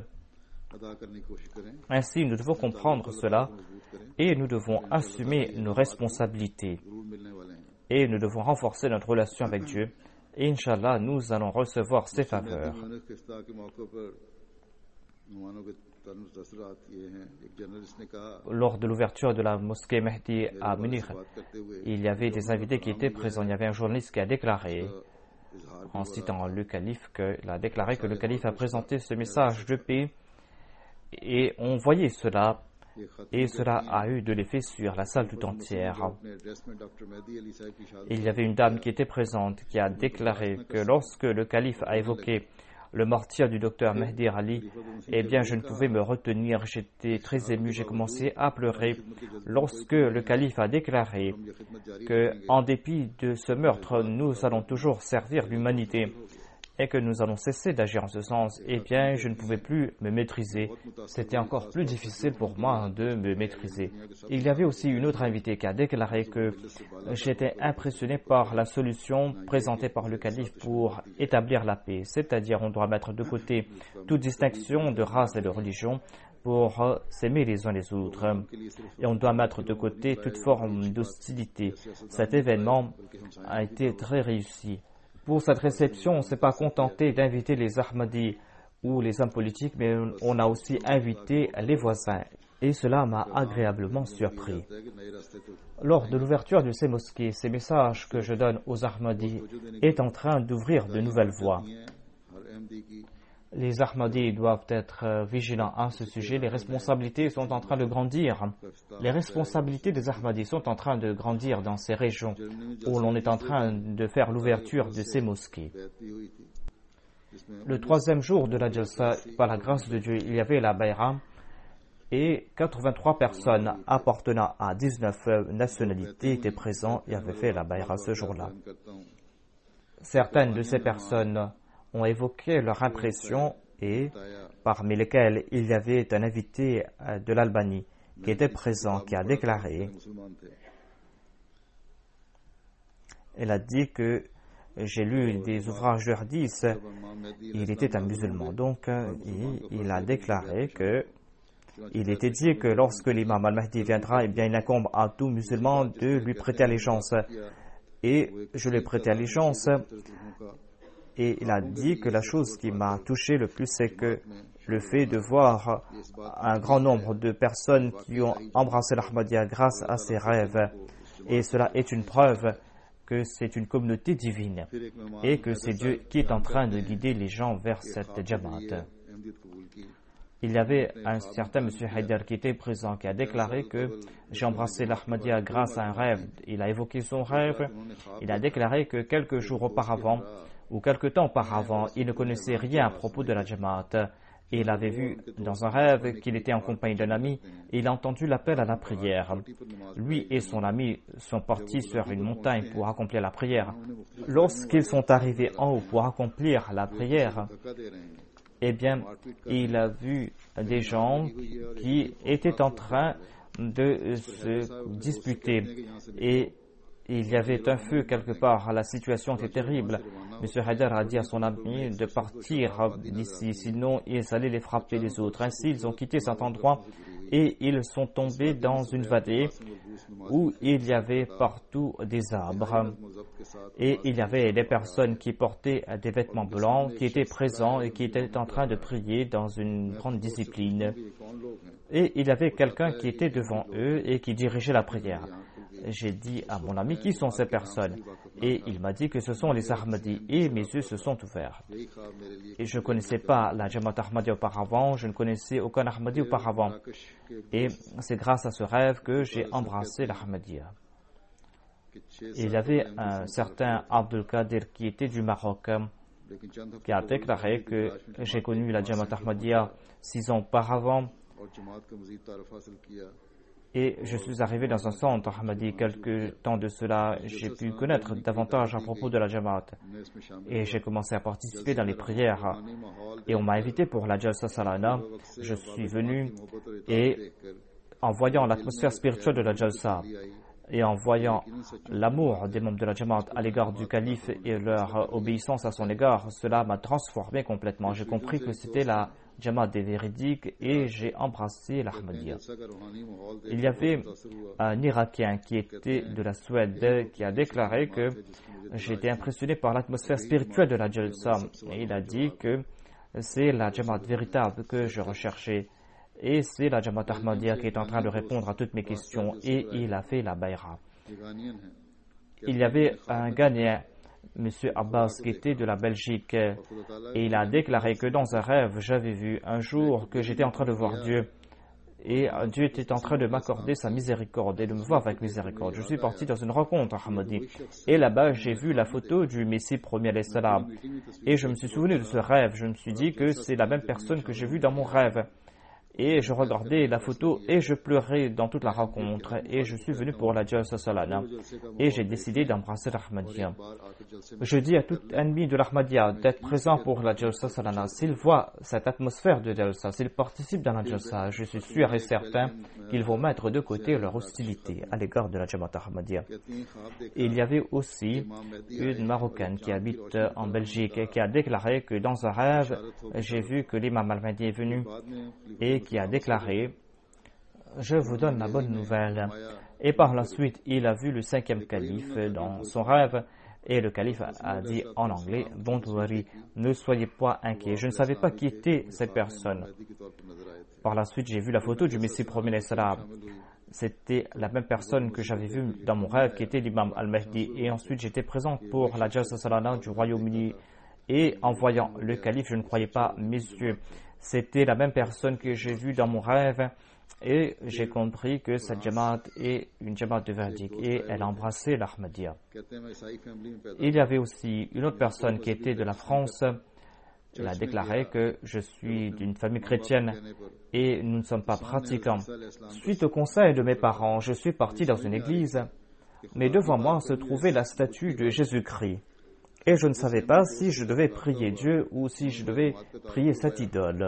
Ainsi, nous devons comprendre cela et nous devons assumer nos responsabilités. Et nous devons renforcer notre relation avec Dieu. Et Inch'Allah, nous allons recevoir ses faveurs. Lors de l'ouverture de la mosquée Mehdi à Munich, il y avait des invités qui étaient présents. Il y avait un journaliste qui a déclaré, en citant le calife, qu'il a déclaré que le calife a présenté ce message de paix. Et on voyait cela, et cela a eu de l'effet sur la salle tout entière. Il y avait une dame qui était présente qui a déclaré que lorsque le calife a évoqué le martyr du docteur Mehdi Ali, eh bien je ne pouvais me retenir, j'étais très ému, j'ai commencé à pleurer lorsque le calife a déclaré que, en dépit de ce meurtre, nous allons toujours servir l'humanité et que nous allons cesser d'agir en ce sens. Eh bien, je ne pouvais plus me maîtriser. C'était encore plus difficile pour moi de me maîtriser. Il y avait aussi une autre invitée qui a déclaré que j'étais impressionné par la solution présentée par le calife pour établir la paix. C'est-à-dire, on doit mettre de côté toute distinction de race et de religion pour s'aimer les uns les autres. Et on doit mettre de côté toute forme d'hostilité. Cet événement a été très réussi. Pour cette réception, on ne s'est pas contenté d'inviter les Ahmadis ou les hommes politiques, mais on a aussi invité les voisins. Et cela m'a agréablement surpris. Lors de l'ouverture de ces mosquées, ces messages que je donne aux Ahmadis est en train d'ouvrir de nouvelles voies. Les Ahmadis doivent être vigilants à ce sujet. Les responsabilités sont en train de grandir. Les responsabilités des Ahmadis sont en train de grandir dans ces régions où l'on est en train de faire l'ouverture de ces mosquées. Le troisième jour de la Jalsa, par la grâce de Dieu, il y avait la Bayra et 83 personnes appartenant à 19 nationalités étaient présentes et avaient fait la Bayra ce jour-là. Certaines de ces personnes ont évoqué leur impression et parmi lesquelles il y avait un invité de l'Albanie qui était présent, qui a déclaré, elle a dit que j'ai lu des ouvrages de hadith, il était un musulman, donc il a déclaré que il était dit que lorsque l'imam al-Mahdi viendra, eh bien il incombe à tout musulman de lui prêter allégeance. Et je lui ai prêté allégeance. Et il a dit que la chose qui m'a touché le plus, c'est que le fait de voir un grand nombre de personnes qui ont embrassé l'Ahmadiyya grâce à ses rêves, et cela est une preuve que c'est une communauté divine et que c'est Dieu qui est en train de guider les gens vers cette Jamaat. Il y avait un certain M. Haïdar qui était présent, qui a déclaré que j'ai embrassé l'Ahmadiyya grâce à un rêve. Il a évoqué son rêve. Il a déclaré que quelques jours auparavant, ou quelque temps auparavant, il ne connaissait rien à propos de la Jamaat. Et il avait vu dans un rêve qu'il était en compagnie d'un ami et il a entendu l'appel à la prière. Lui et son ami sont partis sur une montagne pour accomplir la prière. Lorsqu'ils sont arrivés en haut pour accomplir la prière, eh bien, il a vu des gens qui étaient en train de se disputer et il y avait un feu quelque part, la situation était terrible. M. Haïdar a dit à son ami de partir d'ici, sinon ils allaient les frapper les autres. Ainsi, ils ont quitté cet endroit et ils sont tombés dans une vallée où il y avait partout des arbres. Et il y avait des personnes qui portaient des vêtements blancs, qui étaient présents et qui étaient en train de prier dans une grande discipline. Et il y avait quelqu'un qui était devant eux et qui dirigeait la prière. J'ai dit à mon ami, qui sont ces personnes? Et il m'a dit que ce sont les Ahmadis. Et mes yeux se sont ouverts. Et je ne connaissais pas la Jamaat Ahmadiyya auparavant, je ne connaissais aucun Ahmadi auparavant. Et c'est grâce à ce rêve que j'ai embrassé l'Ahmadiyya. Il y avait un certain Abdul Qadir qui était du Maroc, qui a déclaré que j'ai connu la Jamaat Ahmadiyya 6 ans auparavant et je suis arrivé dans un centre Ahmadi. Quelque temps de cela, j'ai pu connaître davantage à propos de la Jamaat et j'ai commencé à participer dans les prières et on m'a invité pour la Jalsa Salana. Je suis venu et en voyant l'atmosphère spirituelle de la Jalsa et en voyant l'amour des membres de la Jamaat à l'égard du calife et leur obéissance à son égard, cela m'a transformé complètement. J'ai compris que c'était la Jamaat des véridiques et j'ai embrassé l'Ahmadiyya. Il y avait un Irakien qui était de la Suède qui a déclaré que j'étais impressionné par l'atmosphère spirituelle de la Jalsa et il a dit que c'est la Jamaat véritable que je recherchais. Et c'est la Jamaat Ahmadiyya qui est en train de répondre à toutes mes questions et il a fait la Bayra. Il y avait un Ghanéen, M. Abbas, qui était de la Belgique et il a déclaré que dans un rêve, j'avais vu un jour que j'étais en train de voir Dieu et Dieu était en train de m'accorder sa miséricorde et de me voir avec miséricorde. Je suis parti dans une rencontre Ahmadi et là-bas j'ai vu la photo du Messie premier alayhi salam et je me suis souvenu de ce rêve. Je me suis dit que c'est la même personne que j'ai vue dans mon rêve. Et je regardais la photo et je pleurais dans toute la rencontre et je suis venu pour la Jalsa Salana et j'ai décidé d'embrasser l'Ahmadiyya. Je dis à tout ennemi de l'Ahmadiyya d'être présent pour la Jalsa Salana. S'ils voient cette atmosphère de Jalsa, s'ils participent dans la Jalsa, je suis sûr et certain qu'ils vont mettre de côté leur hostilité à l'égard de la Jamaat Ahmadiyya. Et il y avait aussi une Marocaine qui habite en Belgique et qui a déclaré que dans un rêve, j'ai vu que l'imam al-Mahdi est venu et qui a déclaré « Je vous donne la bonne nouvelle ». Et par la suite, il a vu le 5e calife dans son rêve et le calife a dit en anglais « Don't worry, ne soyez pas inquiets ». Je ne savais pas qui était cette personne. Par la suite, j'ai vu la photo du Messie premier salam. C'était la même personne que j'avais vue dans mon rêve qui était l'imam al-Mahdi. Et ensuite, j'étais présent pour la Jalsa Salana du Royaume-Uni. Et en voyant le calife, je ne croyais pas mes yeux. C'était la même personne que j'ai vue dans mon rêve et j'ai compris que cette Jamaat est une Jamaat de verdict et elle a embrassé l'Ahmadiyya. Il y avait aussi une autre personne qui était de la France. Elle a déclaré que je suis d'une famille chrétienne et nous ne sommes pas pratiquants. Suite au conseil de mes parents, je suis parti dans une église, mais devant moi se trouvait la statue de Jésus-Christ. Et je ne savais pas si je devais prier Dieu ou si je devais prier cette idole.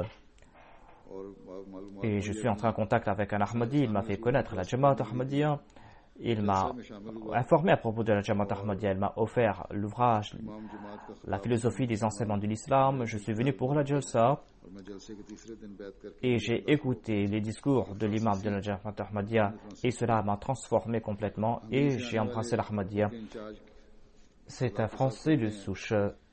Et je suis entré en contact avec un Ahmadi, il m'a fait connaître la Jamaat Ahmadiyya, il m'a informé à propos de la Jamaat Ahmadiyya, il m'a offert l'ouvrage, la philosophie des enseignements de l'islam. Je suis venu pour la Jalsa et j'ai écouté les discours de l'imam de la Jamaat Ahmadiyya et cela m'a transformé complètement et j'ai embrassé l'Ahmadiyya. C'est un Français de souche.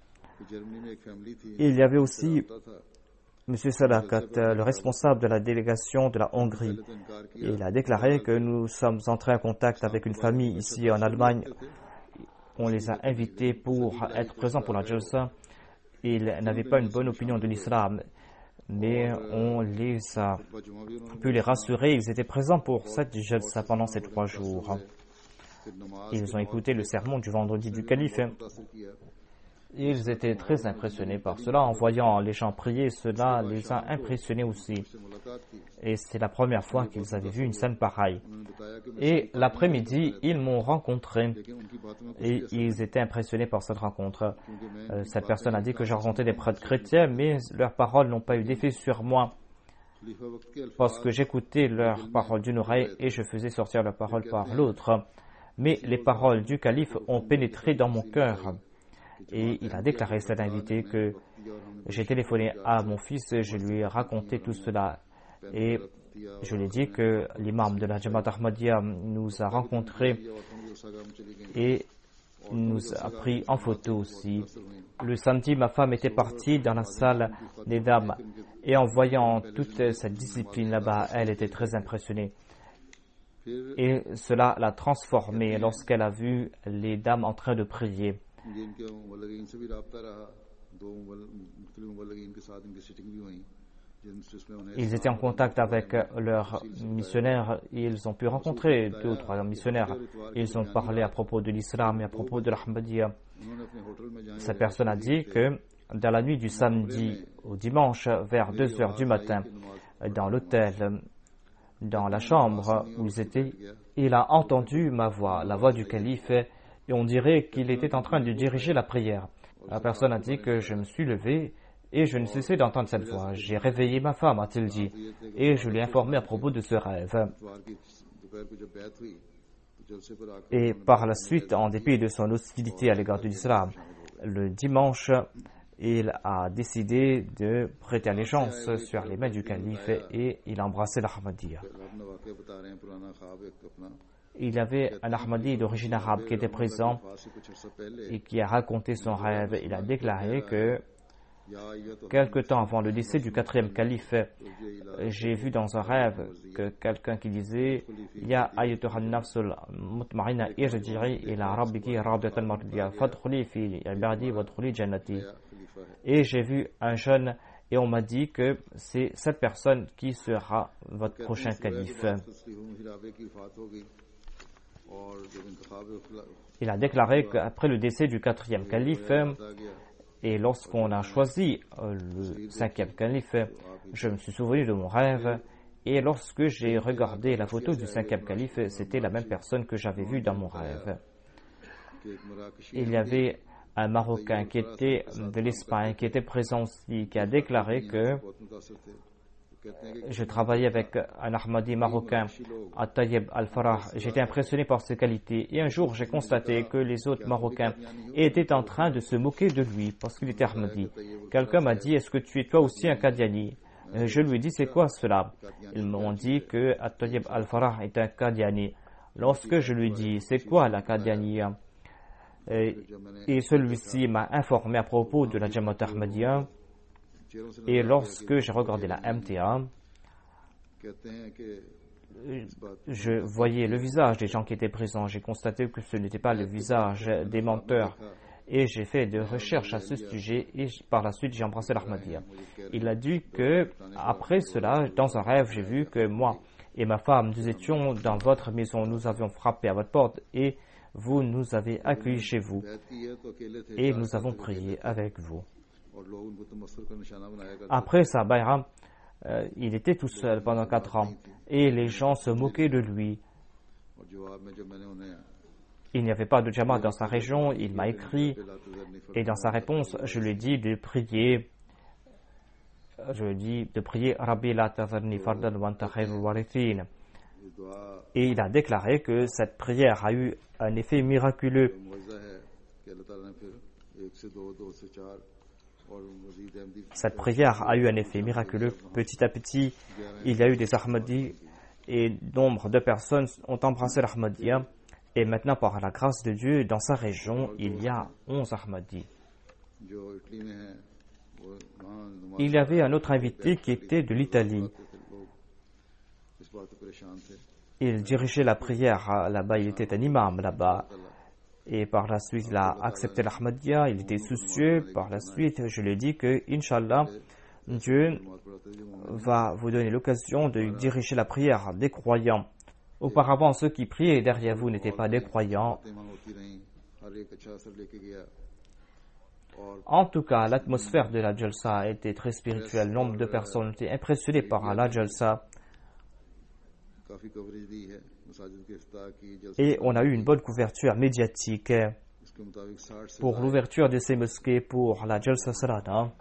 Il y avait aussi M. Sadakat, le responsable de la délégation de la Hongrie. Il a déclaré que nous sommes entrés en contact avec une famille ici en Allemagne. On les a invités pour être présents pour la Jalsa. Ils n'avaient pas une bonne opinion de l'islam, mais on les a pu les rassurer. Ils étaient présents pour cette Jalsa pendant ces 3 jours. Ils ont écouté le sermon du vendredi du calife. Ils étaient très impressionnés par cela. En voyant les gens prier, cela les a impressionnés aussi. Et c'est la première fois qu'ils avaient vu une scène pareille. Et l'après-midi, ils m'ont rencontré et ils étaient impressionnés par cette rencontre. Cette personne a dit que j'ai rencontré des prêtres chrétiens, mais leurs paroles n'ont pas eu d'effet sur moi parce que j'écoutais leurs paroles d'une oreille et je faisais sortir leurs paroles par l'autre. Mais les paroles du calife ont pénétré dans mon cœur. Et il a déclaré, cet invité, que j'ai téléphoné à mon fils, je lui ai raconté tout cela. Et je lui ai dit que l'imam de la Jamaat Ahmadiyya nous a rencontrés et nous a pris en photo aussi. Le samedi, ma femme était partie dans la salle des dames. Et en voyant toute cette discipline là-bas, elle était très impressionnée. Et cela l'a transformée lorsqu'elle a vu les dames en train de prier. Ils étaient en contact avec leurs missionnaires. Ils ont pu rencontrer 2 ou 3 missionnaires. Ils ont parlé à propos de l'islam et à propos de l'Ahmadiyya. Cette personne a dit que dans la nuit du samedi au dimanche, vers 2 heures du matin, dans l'hôtel, dans la chambre où ils étaient, il a entendu ma voix, la voix du calife, et on dirait qu'il était en train de diriger la prière. La personne a dit que je me suis levé et je ne cessais d'entendre cette voix. J'ai réveillé ma femme, a-t-il dit, et je lui ai informé à propos de ce rêve. Et par la suite, en dépit de son hostilité à l'égard de l'islam, le dimanche, il a décidé de prêter allégeance sur les mains du calife et il a embrassé l'Ahmadiyya. Il y avait un Ahmadi d'origine arabe qui était présent et qui a raconté son rêve. Il a déclaré que quelque temps avant le décès du 4e calife, j'ai vu dans un rêve que quelqu'un qui disait Ya ayyatuhan nafsul mutma'inna irji'i ila rabbiki radiyatan mardiyya fadkhuli fi ibadi wadkhuli jannati. Et j'ai vu un jeune et on m'a dit que c'est cette personne qui sera votre prochain calife. Il a déclaré qu'après le décès du 4e calife, et lorsqu'on a choisi le 5e calife, je me suis souvenu de mon rêve, et lorsque j'ai regardé la photo du 5e calife, c'était la même personne que j'avais vue dans mon rêve. Il y avait un Marocain qui était de l'Espagne, qui était présent aussi, qui a déclaré que je travaillais avec un Ahmadi marocain, At-Tayyib Al-Farah. J'étais impressionné par ses qualités. Et un jour, j'ai constaté que les autres Marocains étaient en train de se moquer de lui parce qu'il était Ahmadi. Quelqu'un m'a dit, est-ce que tu es toi aussi un Qadiani? Je lui ai dit, c'est quoi cela? Ils m'ont dit que At-Tayyib Al-Farah est un Qadiani. Lorsque je lui ai dit, c'est quoi la Qadianiya? Et celui-ci m'a informé à propos de la Jamaat Ahmadiyya. Et lorsque j'ai regardé la MTA, je voyais le visage des gens qui étaient présents. J'ai constaté que ce n'était pas le visage des menteurs. Et j'ai fait des recherches à ce sujet et par la suite j'ai embrassé l'Ahmadiyya. Il a dit que après cela, dans un rêve, j'ai vu que moi et ma femme, nous étions dans votre maison, nous avions frappé à votre porte et vous nous avez accueillis chez vous et nous avons prié avec vous. Après sa bayra, il était tout seul pendant 4 ans et les gens se moquaient de lui. Il n'y avait pas de Jamaat dans sa région, il m'a écrit et dans sa réponse, je lui ai dit de prier. Rabbi la tazarni fardan wa anta khairul warithin. Et il a déclaré que cette prière a eu un effet miraculeux. Cette prière a eu un effet miraculeux. Petit à petit, il y a eu des Ahmadis et nombre de personnes ont embrassé l'Ahmadiyya. Et maintenant, par la grâce de Dieu, dans sa région, il y a 11 Ahmadis. Il y avait un autre invité qui était de l'Italie. Il dirigeait la prière là-bas, il était un imam là-bas. Et par la suite, il a accepté l'Ahmadiyya, il était soucieux. Par la suite, je lui ai dit que, Inch'Allah, Dieu va vous donner l'occasion de diriger la prière des croyants. Auparavant, ceux qui priaient derrière vous n'étaient pas des croyants. En tout cas, l'atmosphère de la Jalsa était très spirituelle. Nombre de personnes étaient impressionnées par la Jalsa. Et on a eu une bonne couverture médiatique pour l'ouverture de ces mosquées pour la Jalsa Salana.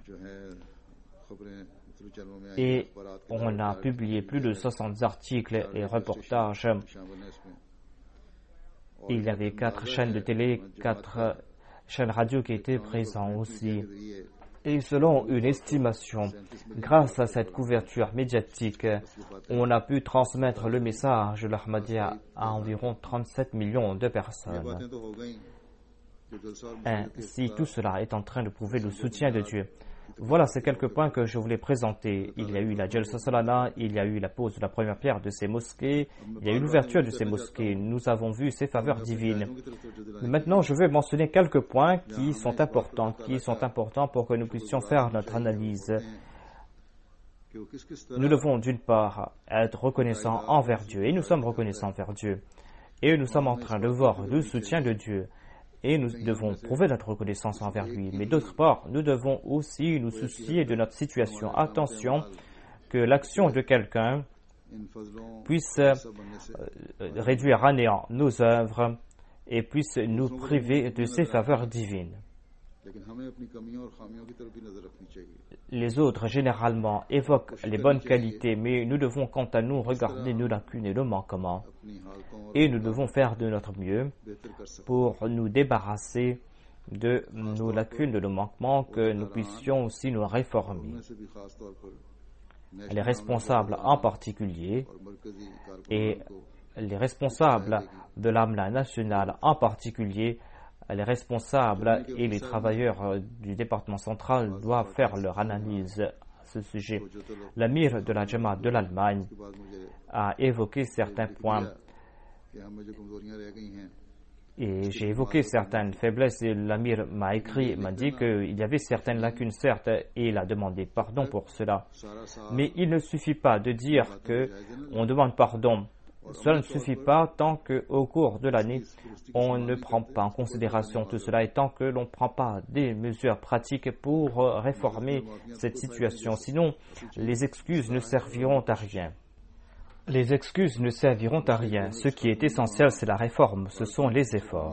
Et on a publié plus de 60 articles et reportages. Il y avait 4 chaînes de télé, 4 chaînes radio qui étaient présentes aussi. Et selon une estimation, grâce à cette couverture médiatique, on a pu transmettre le message de l'Ahmadiyya à environ 37 millions de personnes. Ainsi, tout cela est en train de prouver le soutien de Dieu. Voilà ces quelques points que je voulais présenter. Il y a eu la Jalsa Salana, il y a eu la pose de la première pierre de ces mosquées, il y a eu l'ouverture de ces mosquées. Nous avons vu ces faveurs divines. Maintenant, je vais mentionner quelques points qui sont importants pour que nous puissions faire notre analyse. Nous devons d'une part être reconnaissants envers Dieu, et nous sommes reconnaissants envers Dieu, et nous sommes en train de voir le soutien de Dieu, et nous devons prouver notre reconnaissance envers lui. Mais d'autre part, nous devons aussi nous soucier de notre situation. Attention que l'action de quelqu'un puisse réduire à néant nos œuvres et puisse nous priver de ses faveurs divines. Les autres, généralement, évoquent les bonnes qualités, mais nous devons, quant à nous, regarder nos lacunes et nos manquements. Et nous devons faire de notre mieux pour nous débarrasser de nos lacunes, de nos manquements, que nous puissions aussi nous réformer. Les responsables en particulier et les responsables de l'AMLA nationale en particulier, les responsables et les travailleurs du département central doivent faire leur analyse à ce sujet. L'amir de la Jamaat de l'Allemagne a évoqué certains points et j'ai évoqué certaines faiblesses et l'amir m'a écrit, m'a dit qu'il y avait certaines lacunes, certes, et il a demandé pardon pour cela. Mais il ne suffit pas de dire qu'on demande pardon. Cela ne suffit pas tant qu'au cours de l'année, on ne prend pas en considération tout cela et tant que l'on ne prend pas des mesures pratiques pour réformer cette situation. Sinon, les excuses ne serviront à rien. Les excuses ne serviront à rien. Ce qui est essentiel, c'est la réforme, ce sont les efforts.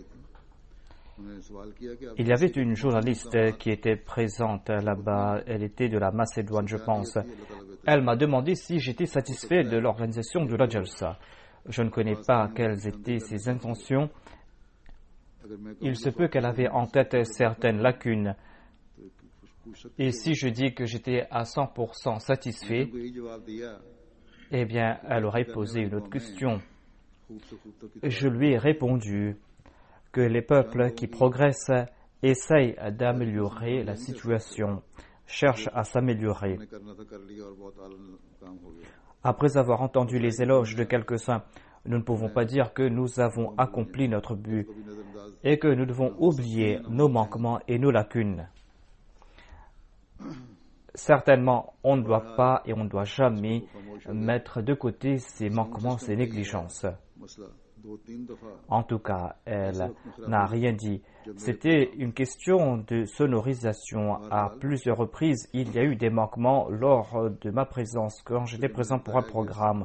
Il y avait une journaliste qui était présente là-bas, elle était de la Macédoine, je pense. Elle m'a demandé si j'étais satisfait de l'organisation de la Jalsa. Je ne connais pas quelles étaient ses intentions. Il se peut qu'elle avait en tête certaines lacunes. Et si je dis que j'étais à 100% satisfait, eh bien, elle aurait posé une autre question. Je lui ai répondu que les peuples qui progressent essayent d'améliorer la situation, cherchent à s'améliorer. Après avoir entendu les éloges de quelques-uns, nous ne pouvons pas dire que nous avons accompli notre but et que nous devons oublier nos manquements et nos lacunes. Certainement, on ne doit pas et on ne doit jamais mettre de côté ces manquements, ces négligences. En tout cas, elle n'a rien dit. C'était une question de sonorisation. À plusieurs reprises, il y a eu des manquements lors de ma présence, quand j'étais présent pour un programme.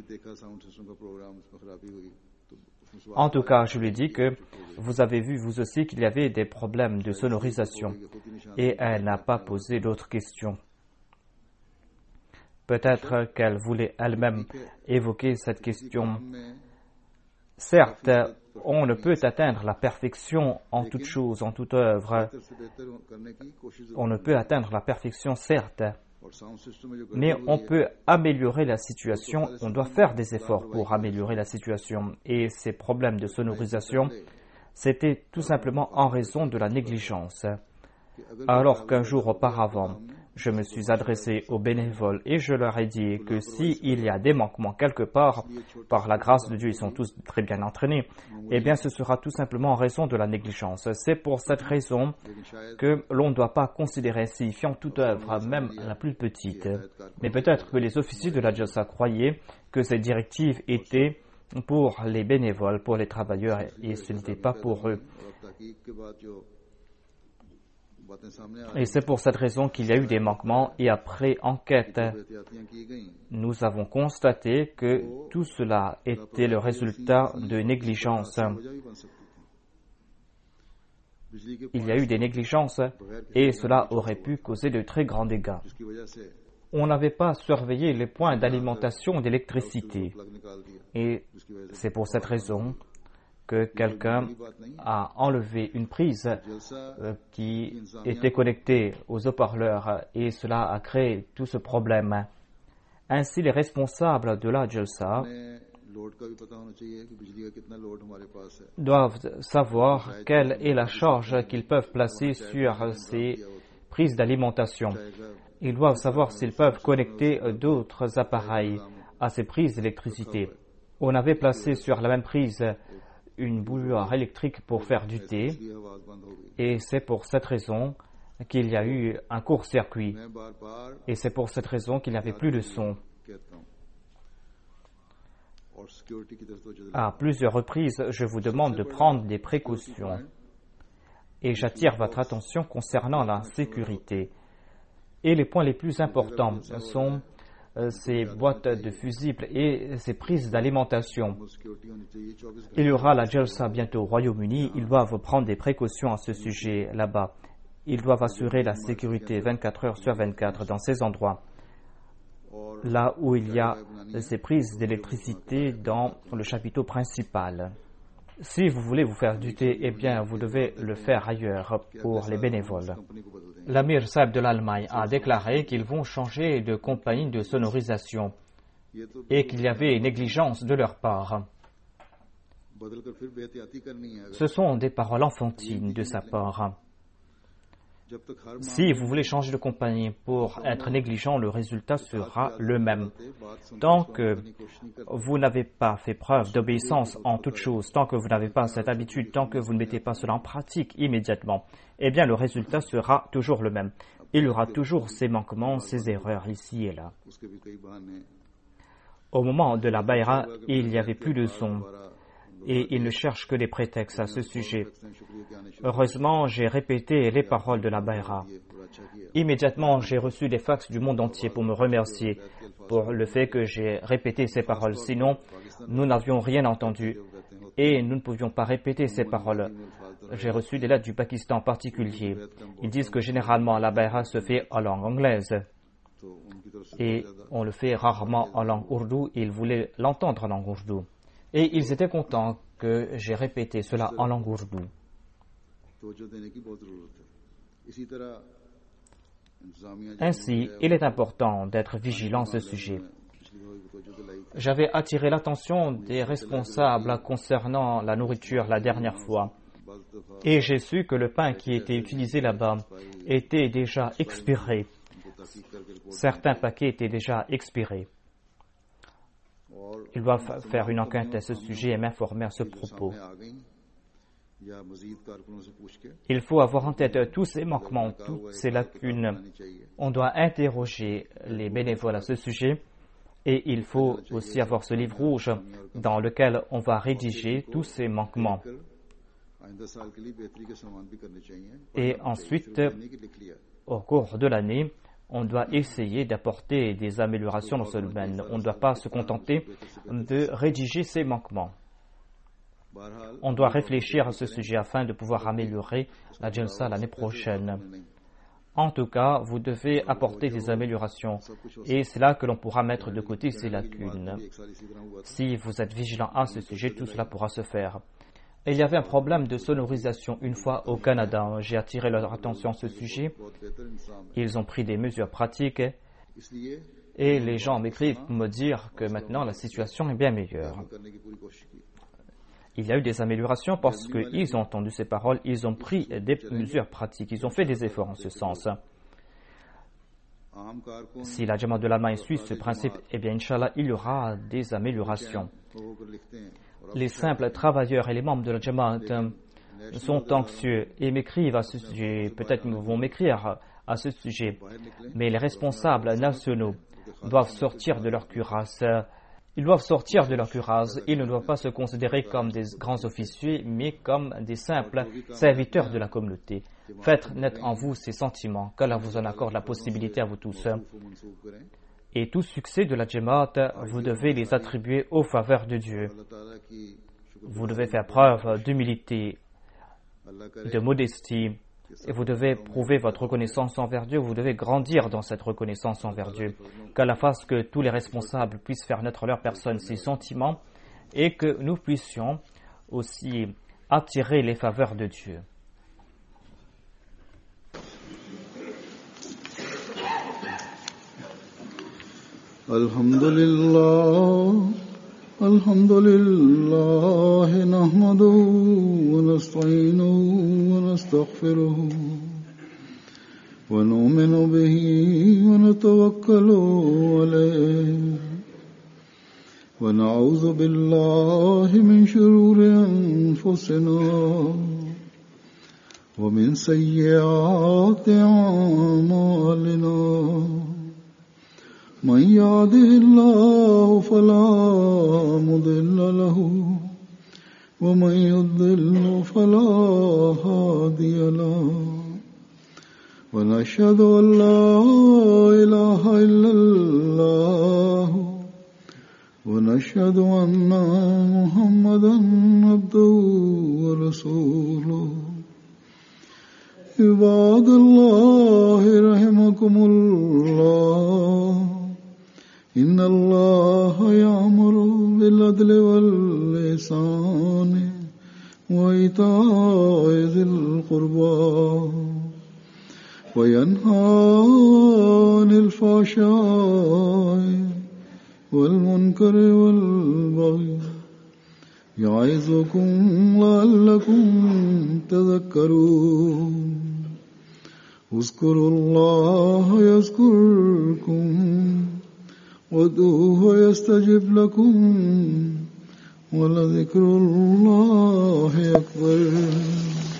En tout cas, je lui ai dit que vous avez vu vous aussi qu'il y avait des problèmes de sonorisation et elle n'a pas posé d'autres questions. Peut-être qu'elle voulait elle-même évoquer cette question. Certes, on ne peut atteindre la perfection en toute chose, en toute œuvre. On ne peut atteindre la perfection, certes, mais on peut améliorer la situation. On doit faire des efforts pour améliorer la situation. Et ces problèmes de sonorisation, c'était tout simplement en raison de la négligence. Alors qu'un jour auparavant, je me suis adressé aux bénévoles et je leur ai dit que s'il y a des manquements quelque part, par la grâce de Dieu, ils sont tous très bien entraînés, eh bien ce sera tout simplement en raison de la négligence. C'est pour cette raison que l'on ne doit pas considérer insignifiant toute œuvre, même la plus petite. Mais peut-être que les officiers de la Jalsa croyaient que ces directives étaient pour les bénévoles, pour les travailleurs, et ce n'était pas pour eux. Et c'est pour cette raison qu'il y a eu des manquements et après enquête, nous avons constaté que tout cela était le résultat de négligence. Il y a eu des négligences et cela aurait pu causer de très grands dégâts. On n'avait pas surveillé les points d'alimentation d'électricité et c'est pour cette raison que quelqu'un a enlevé une prise qui était connectée aux haut-parleurs et cela a créé tout ce problème. Ainsi, les responsables de la Jalsa doivent savoir quelle est la charge qu'ils peuvent placer sur ces prises d'alimentation. Ils doivent savoir s'ils peuvent connecter d'autres appareils à ces prises d'électricité. On avait placé sur la même prise une bouilloire électrique pour faire du thé et c'est pour cette raison qu'il y a eu un court-circuit. मैं बार बार Et c'est pour cette raison qu'il n'y avait plus de son. कहता हूँ और सिक्योरिटी की तरफ तो À plusieurs reprises, je vous demande de prendre des précautions. Et j'attire votre attention concernant la sécurité. Et les points les plus importants sont ces boîtes de fusibles et ces prises d'alimentation. Security होनी चाहिए 24 Il y aura la Jalsa bientôt au Royaume-Uni. Ils doivent prendre des précautions à ce sujet là-bas. Ils doivent assurer la sécurité 24 heures sur 24 dans ces endroits. Là où il y a ces prises d'électricité dans le chapiteau principal. Si vous voulez vous faire du thé, eh bien, vous devez le faire ailleurs pour les bénévoles. Company को बदल देंगे L'Amir Saab de l'Allemagne a déclaré qu'ils vont changer de compagnie de sonorisation ये तो et qu'il y avait négligence de leur part. बदल कर फिर बेहतियाती करनी है Ce sont des paroles enfantines de sa part. जब तक हर Si vous voulez changer de compagnie pour être négligent, le résultat sera le même. Tant que vous n'avez pas fait preuve d'obéissance en toute chose, tant que vous n'avez pas cette habitude, tant que vous ne mettez pas cela en pratique immédiatement, eh bien le résultat sera toujours le même. Il y aura toujours ces manquements, ces erreurs ici et là. उसके भी कई बहाने Au moment de la Bayra, il n'y avait plus de son et ils ne cherchent que des prétextes à ce sujet. शुक्रिया के आने Heureusement, j'ai répété les paroles de la Bayra. शुरू और अच्छा किया Immédiatement, j'ai reçu des fax du monde entier pour me remercier pour le fait que j'ai répété ces paroles. Sinon, nous n'avions rien entendu et nous ne pouvions pas répéter ces paroles. J'ai reçu des lettres du Pakistan en particulier. Ils disent que généralement la Bayra se fait en langue anglaise तो उनकी तरफ से et on le fait rarement en langue ourdou. Ils voulaient l'entendre en langue ourdou. Et ils étaient contents que j'ai répété cela en langue ourdou. तवज्जो देने की बहुत जरूरत है इसी तरह इंतजामिया Ainsi, il est important d'être vigilant à ce sujet. J'avais attiré l'attention des responsables concernant la nourriture la dernière fois. Et j'ai su que le pain qui était utilisé là-bas était déjà expiré. Certains paquets étaient déjà expirés. Ils doivent faire une enquête à ce sujet et m'informer à ce propos. Il faut avoir en tête tous ces manquements, toutes ces lacunes. On doit interroger les bénévoles à ce sujet et il faut aussi avoir ce livre rouge dans lequel on va rédiger tous ces manquements. Et ensuite, au cours de l'année, on doit essayer d'apporter des améliorations dans ce domaine. On ne doit pas se contenter de rédiger ces manquements. On doit réfléchir à ce sujet afin de pouvoir améliorer la Jalsa l'année prochaine. En tout cas, vous devez apporter des améliorations et c'est là que l'on pourra mettre de côté ces lacunes. Si vous êtes vigilant à ce sujet, tout cela pourra se faire. Il y avait un problème de sonorisation une fois au Canada. J'ai attiré leur attention à ce sujet. Ils ont pris des mesures pratiques et les gens m'écrivent pour me dire que maintenant la situation est bien meilleure. Il y a eu des améliorations parce qu'ils ont entendu ces paroles, ils ont pris des mesures pratiques, ils ont fait des efforts en ce sens. Si la Jamaat de l'Allemagne suit ce principe, eh bien, Inch'Allah, il y aura des améliorations. Les simples travailleurs et les membres de la Jamaat sont anxieux et m'écrivent à ce sujet, peut-être vont m'écrire à ce sujet, mais les responsables nationaux doivent sortir de leur cuirasse. Ils doivent sortir de leur cuirasse. Ils ne doivent pas se considérer comme des grands officiers, mais comme des simples serviteurs de la communauté. Faites naître en vous ces sentiments, qu'Allah vous en accorde la possibilité à vous tous. Et tout succès de la Jamaat, vous devez les attribuer aux faveurs de Dieu. Vous devez faire preuve d'humilité, de modestie, et vous devez prouver votre reconnaissance envers Dieu. Vous devez grandir dans cette reconnaissance envers Dieu. Qu'Allah fasse que tous les responsables puissent faire naître leur personne ces sentiments et que nous puissions aussi attirer les faveurs de Dieu. Alhamdulillah, nahmaduhu wa nasta'inuhu wa nastaghfiruhu wa nu'minu bihi wa natawakkalu alayhi wa na'udhu billahi min shururi anfusina ومن سيئات أعمالنا من يهده الله فلا مضل له ومن يضلل فلا هادي له ونشهد أن لا إله إلا الله ونشهد أن محمدا عبده ورسوله عباد الله رحمكم الله إن الله يأمر بالعدل والإحسان وإيتاء ذي القربى وينهى عن الفحشاء والمنكر والبغي يعظكم لعلكم تذكرون اذكروا الله يذكركم وادعوه يستجب لكم ولذكر الله أكبر.